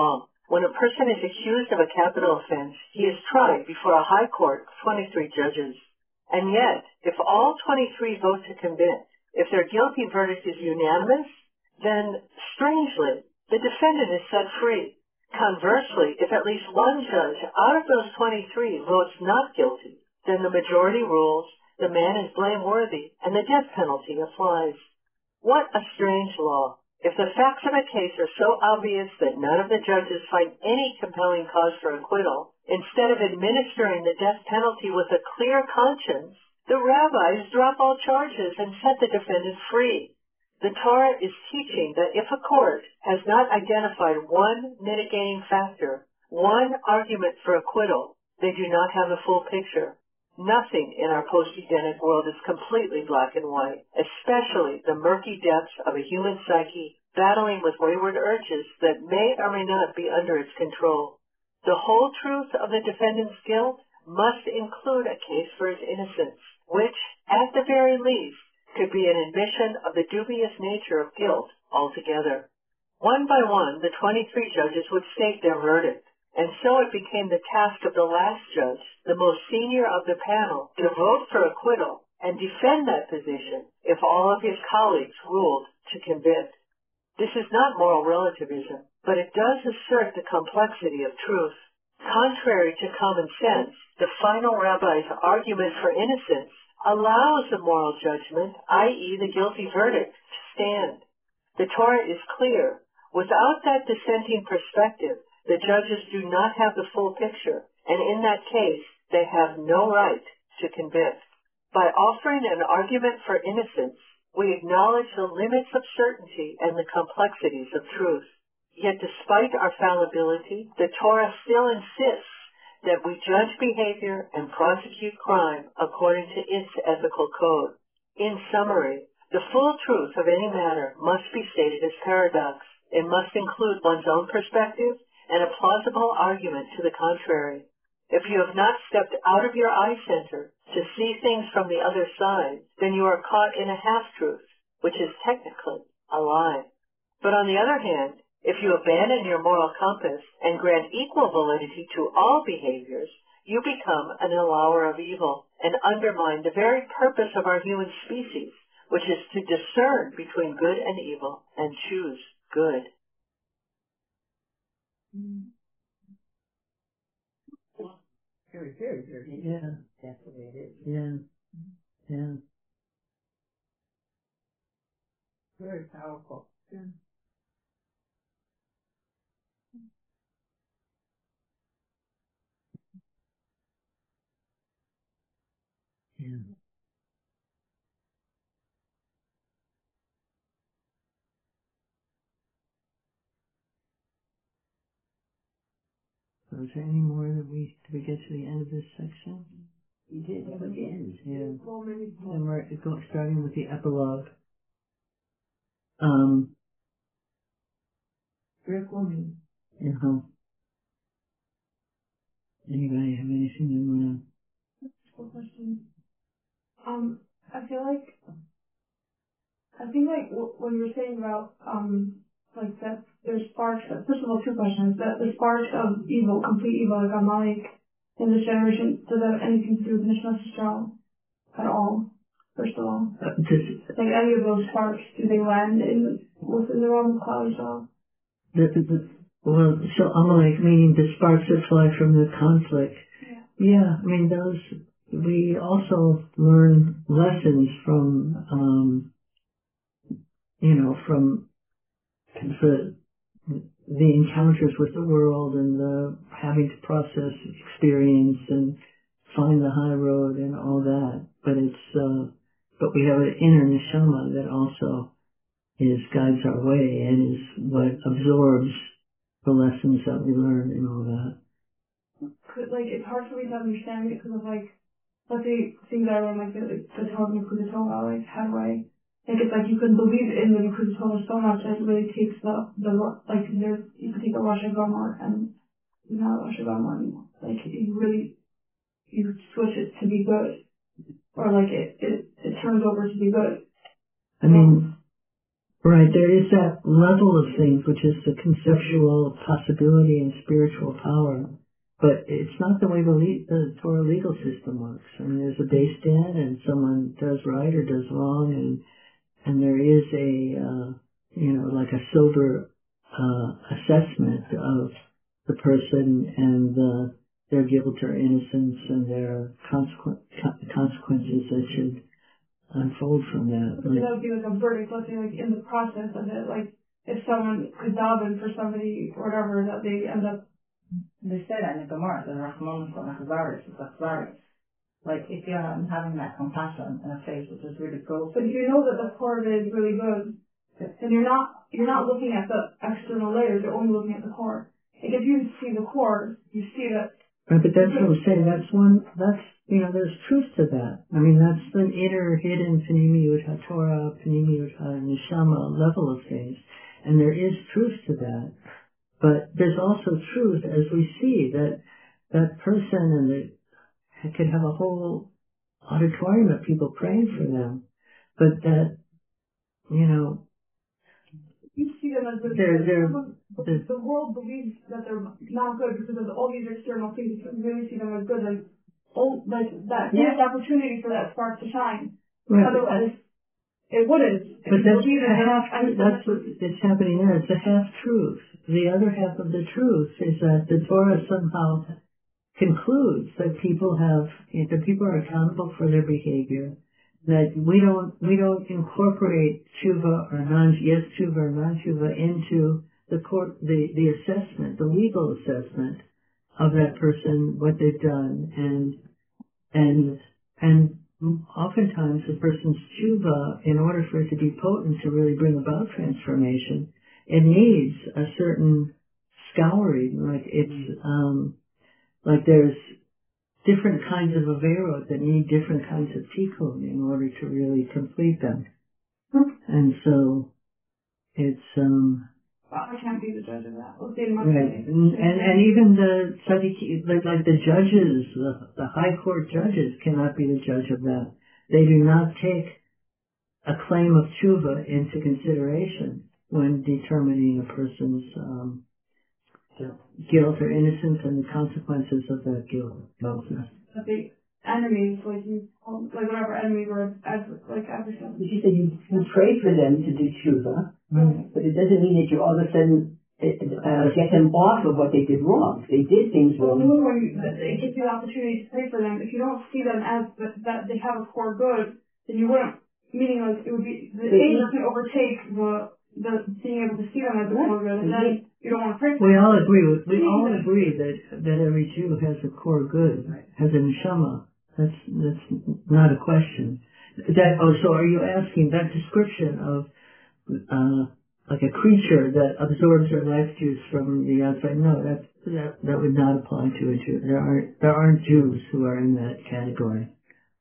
[SPEAKER 8] When a person is accused of a capital offense, he is tried before a high court of twenty-three judges. And yet, if all twenty-three vote to convict, if their guilty verdict is unanimous, then, strangely, the defendant is set free. Conversely, if at least one judge out of those twenty-three votes not guilty, then the majority rules, the man is blameworthy, and the death penalty applies. What a strange law. If the facts of a case are so obvious that none of the judges find any compelling cause for acquittal, instead of administering the death penalty with a clear conscience, the rabbis drop all charges and set the defendant free. The Torah is teaching that if a court has not identified one mitigating factor, one argument for acquittal, they do not have the full picture. Nothing in our post-Edenic world is completely black and white, especially the murky depths of a human psyche battling with wayward urges that may or may not be under its control. The whole truth of the defendant's guilt must include a case for his innocence, which, at the very least, could be an admission of the dubious nature of guilt altogether. One by one, the twenty-three judges would state their verdict. And so it became the task of the last judge, the most senior of the panel, to vote for acquittal and defend that position if all of his colleagues ruled to convict. This is not moral relativism, but it does assert the complexity of truth. Contrary to common sense, the final rabbi's argument for innocence allows the moral judgment, that is the guilty verdict, to stand. The Torah is clear. Without that dissenting perspective, the judges do not have the full picture, and in that case, they have no right to convict. By offering an argument for innocence, we acknowledge the limits of certainty and the complexities of truth. Yet despite our fallibility, the Torah still insists that we judge behavior and prosecute crime according to its ethical code. In summary, the full truth of any matter must be stated as paradox. It must include one's own perspective and a plausible argument to the contrary. If you have not stepped out of your eye center to see things from the other side, then you are caught in a half-truth, which is technically a lie. But on the other hand, if you abandon your moral compass and grant equal validity to all behaviors, you become an allower of evil and undermine the very purpose of our human species, which is to discern between good and evil and choose good.
[SPEAKER 2] Very, very, very.
[SPEAKER 1] Yeah.
[SPEAKER 2] That's the way it is.
[SPEAKER 1] Yeah. Yeah.
[SPEAKER 2] Very powerful. Yeah.
[SPEAKER 1] Yeah. So is there any more that we, did we get to the end of this section?
[SPEAKER 3] You did. That was the end.
[SPEAKER 1] Yeah.
[SPEAKER 6] So many
[SPEAKER 1] And we're go- starting with the epilogue. Um,
[SPEAKER 6] recommend.
[SPEAKER 1] you know, anybody have anything they want
[SPEAKER 7] Cool question. Um, I feel like I think like w- when you were saying about um like that there's sparks. First of all, two questions. That the sparks of evil, complete evil, like Amalek in this generation, does that have anything to do with Mishnah Yisrael at all? First of all,
[SPEAKER 1] to, uh, just,
[SPEAKER 7] like any of those sparks, do they land in within the realm of Klal Yisrael?
[SPEAKER 1] the, the, the, well, so Amalek, meaning the sparks that fly from the conflict.
[SPEAKER 7] Yeah.
[SPEAKER 1] Yeah, I mean, those, we also learn lessons from, um, you know, from the, the encounters with the world and the having to process experience and find the high road and all that. But it's, uh, but we have an inner neshama that also is, guides our way and is what absorbs the lessons that we learn and all that.
[SPEAKER 7] Could, like it's hard for me to understand it because of like let's say things I learned like the the Torah and the Torah, like how do I like it's like you can believe in the Torah so much that it really takes the the like there's you could take a Rosh Hashanah and not Rosh Hashanah anymore. Like you really you switch it to be good. Or like it, it, it turns over to be good.
[SPEAKER 1] I mean, Right, there is that level of things, which is the conceptual possibility and spiritual power. But it's not the way the, le- the Torah legal system works. I mean, there's a base din, and someone does right or does wrong, and and there is a, uh, you know, like a sober uh, assessment of the person and uh, their guilt or innocence and their consequ- consequences that should unfold from that.
[SPEAKER 7] So that would be like a verdict, let's say, like in the process of it, like if someone is daven for somebody or whatever, that they end up.
[SPEAKER 2] They say that in the Gemara, the Rahman from the Hazaris, it's a Hazaris. Like if you're not having that compassion in a face which is really cool.
[SPEAKER 7] But if you know that the core is really good, then you're not you're not looking at the external layers, you're only looking at the core. Like if you see the core, you see that.
[SPEAKER 1] Right, but that's what I'm saying. That's one. That's you know. There's truth to that. I mean, that's the inner, hidden Pnimiyut HaTorah, Pnimiyut HaNeshama level of things, and there is truth to that. But there's also truth as we see that that person and the could have a whole auditorium of people praying for them, but that you know.
[SPEAKER 7] You see them as the,
[SPEAKER 1] they're, they're,
[SPEAKER 7] the, the world believes that they're not good because of all these external things. You really see them as good, like oh, like that gives opportunity for that spark to shine.
[SPEAKER 1] Right.
[SPEAKER 7] Otherwise, it wouldn't.
[SPEAKER 1] But that's
[SPEAKER 7] a
[SPEAKER 1] half. That's what is happening there. It's a half truth. The other half of the truth is that the Torah somehow concludes that people have that people are accountable for their behavior. That we don't we don't incorporate tshuva or non yes tshuva or non tshuva into the court the the assessment, the legal assessment of that person, what they've done, and and and oftentimes the person's tshuva, in order for it to be potent to really bring about transformation, it needs a certain scouring. Like it's um, like there's different kinds of averot that need different kinds of tikkun in order to really complete them. And so it's um
[SPEAKER 7] I can't be the judge of that. We'll see in my
[SPEAKER 1] right. and, and and even the tzaddik, like, like the judges, the, the high court judges cannot be the judge of that. They do not take a claim of tshuva into consideration when determining a person's um, guilt or innocence and the consequences of that guilt.
[SPEAKER 7] But the enemies, like you, like whatever enemies or as like adversaries.
[SPEAKER 3] But you said you, you pray for them to do tshuva,
[SPEAKER 1] right.
[SPEAKER 3] But it doesn't mean that you all of a sudden uh, get them off of what they did wrong. They did things
[SPEAKER 7] Well,
[SPEAKER 3] wrong.
[SPEAKER 7] when you, it gives you the opportunity to pray for them. If you don't see them as the, that they have a core good, then you wouldn't. Meaning, like it would be the angels can overtake the. The being able to see them as a core good, and then you don't want to pray for
[SPEAKER 1] We
[SPEAKER 7] them.
[SPEAKER 1] all agree. With, we all agree that that every Jew has a core good, has a neshama. That's that's not a question. That oh, so are you asking that description of uh, like a creature that absorbs their life juice from the outside? No, that that that would not apply to a Jew. There aren't there aren't Jews who are in that category.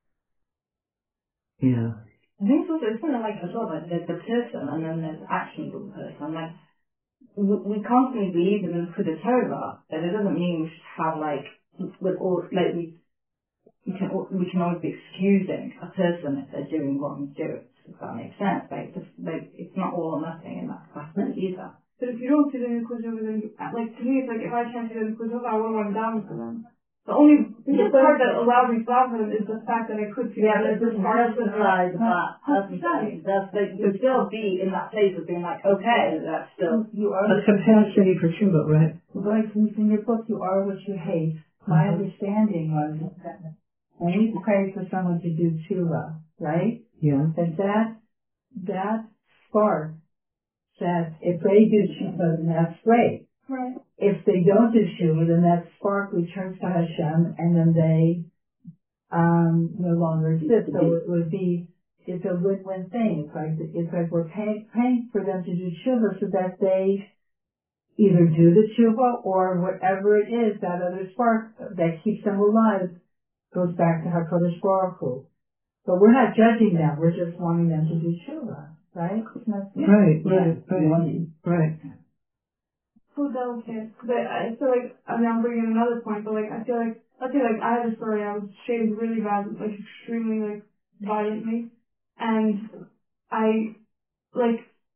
[SPEAKER 1] Yeah.
[SPEAKER 2] I think it's also, it's kind of like as well, like there's the person and then there's the actions of the person. Like, we, we constantly believe in the Torah, but it doesn't mean we should have like, with all, like we, we can, we can always be excusing a person if they're doing wrong doing, if that makes sense. Like, just, like, it's not all or nothing in that capacity either.
[SPEAKER 7] But if you don't see them in Kuzova, then, like, to me, it's like, if I can't see them in Kuzova, I wouldn't want to down for them. The only the part that allows me to down for them is the fact that I could see
[SPEAKER 2] yeah,
[SPEAKER 7] them.
[SPEAKER 2] Yeah, but it doesn't justify the fact. That's the thing. That's like, you could still be in that place of being like, okay, that's still...
[SPEAKER 3] You are
[SPEAKER 1] a capacity for tshuva, right?
[SPEAKER 4] Like in your book, You Are What You Hate, my understanding was that when you pray for someone to do tshuva, right?
[SPEAKER 1] Yeah.
[SPEAKER 4] That that, that spark, that if they do tshuva, then that's great.
[SPEAKER 7] Right.
[SPEAKER 4] If they don't do tshuva, then that spark returns to Hashem, and then they um, no longer exist. So it would be, it's a win-win thing. It's like it's like we're paying, paying for them to do tshuva so that they either do the tshuva or whatever it is, that other spark that keeps them alive goes back to HaKadosh Baruch Hu. But we're not judging them. We're just wanting them to do tshuva, right?
[SPEAKER 1] Right, right, right, right.
[SPEAKER 7] So delicate. But I feel like, I mean, I'm bringing another point, but like, I feel like, I feel like I had a story, I was shamed really bad, like extremely, like, violently. And I, like,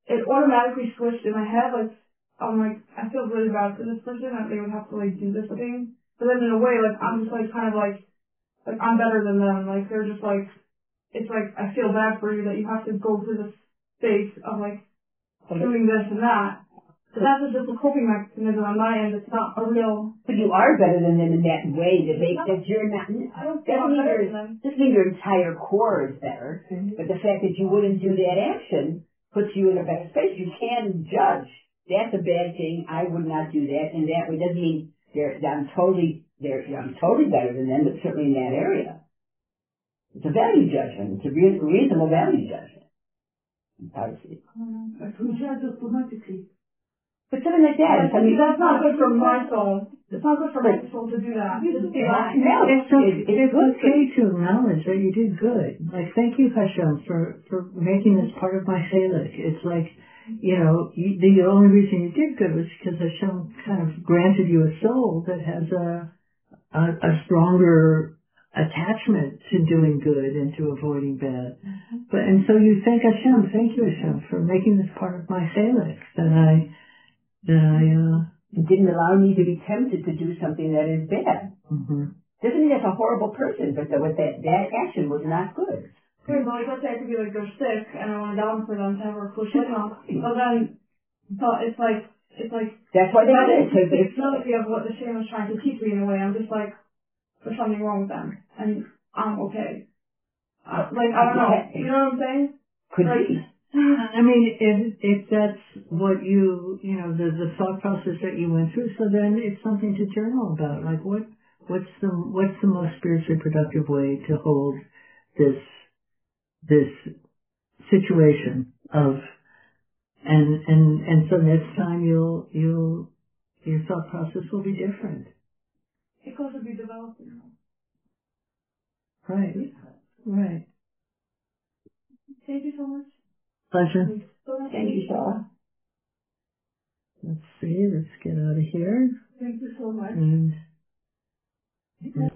[SPEAKER 7] it automatically switched in my head, like, I'm like, I feel really bad for this person that they would have to like do this thing. But then in a way, like, I'm just like kind of like, like I'm better than them. Like they're just like, it's like, I feel bad for you that you have to go through this space of like doing this and that. So that's just a coping mechanism on my end. It's not a real.
[SPEAKER 3] But you are better than them in that way, that they, that you're not,
[SPEAKER 7] I don't
[SPEAKER 3] doesn't
[SPEAKER 7] feel
[SPEAKER 3] mean
[SPEAKER 7] better
[SPEAKER 3] your,
[SPEAKER 7] than them.
[SPEAKER 3] doesn't mean your entire core is better, but the fact that you wouldn't do that action puts you in a better space. You can judge. That's a bad thing. I would not do that. And that doesn't mean they're, that I'm totally, they're, I'm totally better than them, but certainly in that area. It's a value judgment. It's a re- reasonable value judgment. Obviously.
[SPEAKER 6] But we judge automatically.
[SPEAKER 3] But something like that. I mean,
[SPEAKER 7] That's not good for my soul. It's not good for my soul to do that. Just be like,
[SPEAKER 3] no,
[SPEAKER 1] It's,
[SPEAKER 3] it's,
[SPEAKER 1] okay,
[SPEAKER 3] it's
[SPEAKER 1] it's
[SPEAKER 3] good.
[SPEAKER 1] okay to acknowledge that you did good. Like, thank you, Hashem, for, for making this part of my Salik. It's like, you know, you, the only reason you did good was because Hashem kind of granted you a soul that has a, a, a stronger attachment to doing good and to avoiding bad. Mm-hmm. But, and so you thank Hashem, thank you, Hashem, for making this part of my Salik, that I, that I, uh,
[SPEAKER 3] It didn't allow me to be tempted to do something that is bad.
[SPEAKER 1] mm-hmm.
[SPEAKER 3] Doesn't mean that's a horrible person, but the, what that, that action was not good.
[SPEAKER 7] okay, but like let's say I could be like they're sick and I want to down for them to have a push it off. But then, but it's like it's like
[SPEAKER 3] That's why they
[SPEAKER 7] that
[SPEAKER 3] did
[SPEAKER 7] is
[SPEAKER 3] it. Because
[SPEAKER 7] the
[SPEAKER 3] it's,
[SPEAKER 7] ability of what the shame was trying to teach me in a way. I'm just like there's something wrong with them and I'm okay. Uh, like I don't know, you know what I'm saying?
[SPEAKER 3] could
[SPEAKER 7] Like,
[SPEAKER 3] be.
[SPEAKER 1] I mean, if if that's what you you know the the thought process that you went through, so then it's something to journal about. Like what what's the what's the most spiritually productive way to hold this this situation of and and and so next time you'll you'll your thought process will be different.
[SPEAKER 7] it goes to be developed. You know.
[SPEAKER 1] Right, right.
[SPEAKER 7] Thank you so much.
[SPEAKER 1] Pleasure.
[SPEAKER 3] Thank you, Shaw.
[SPEAKER 1] Let's see. Let's get out of here.
[SPEAKER 6] Thank you so much.
[SPEAKER 1] And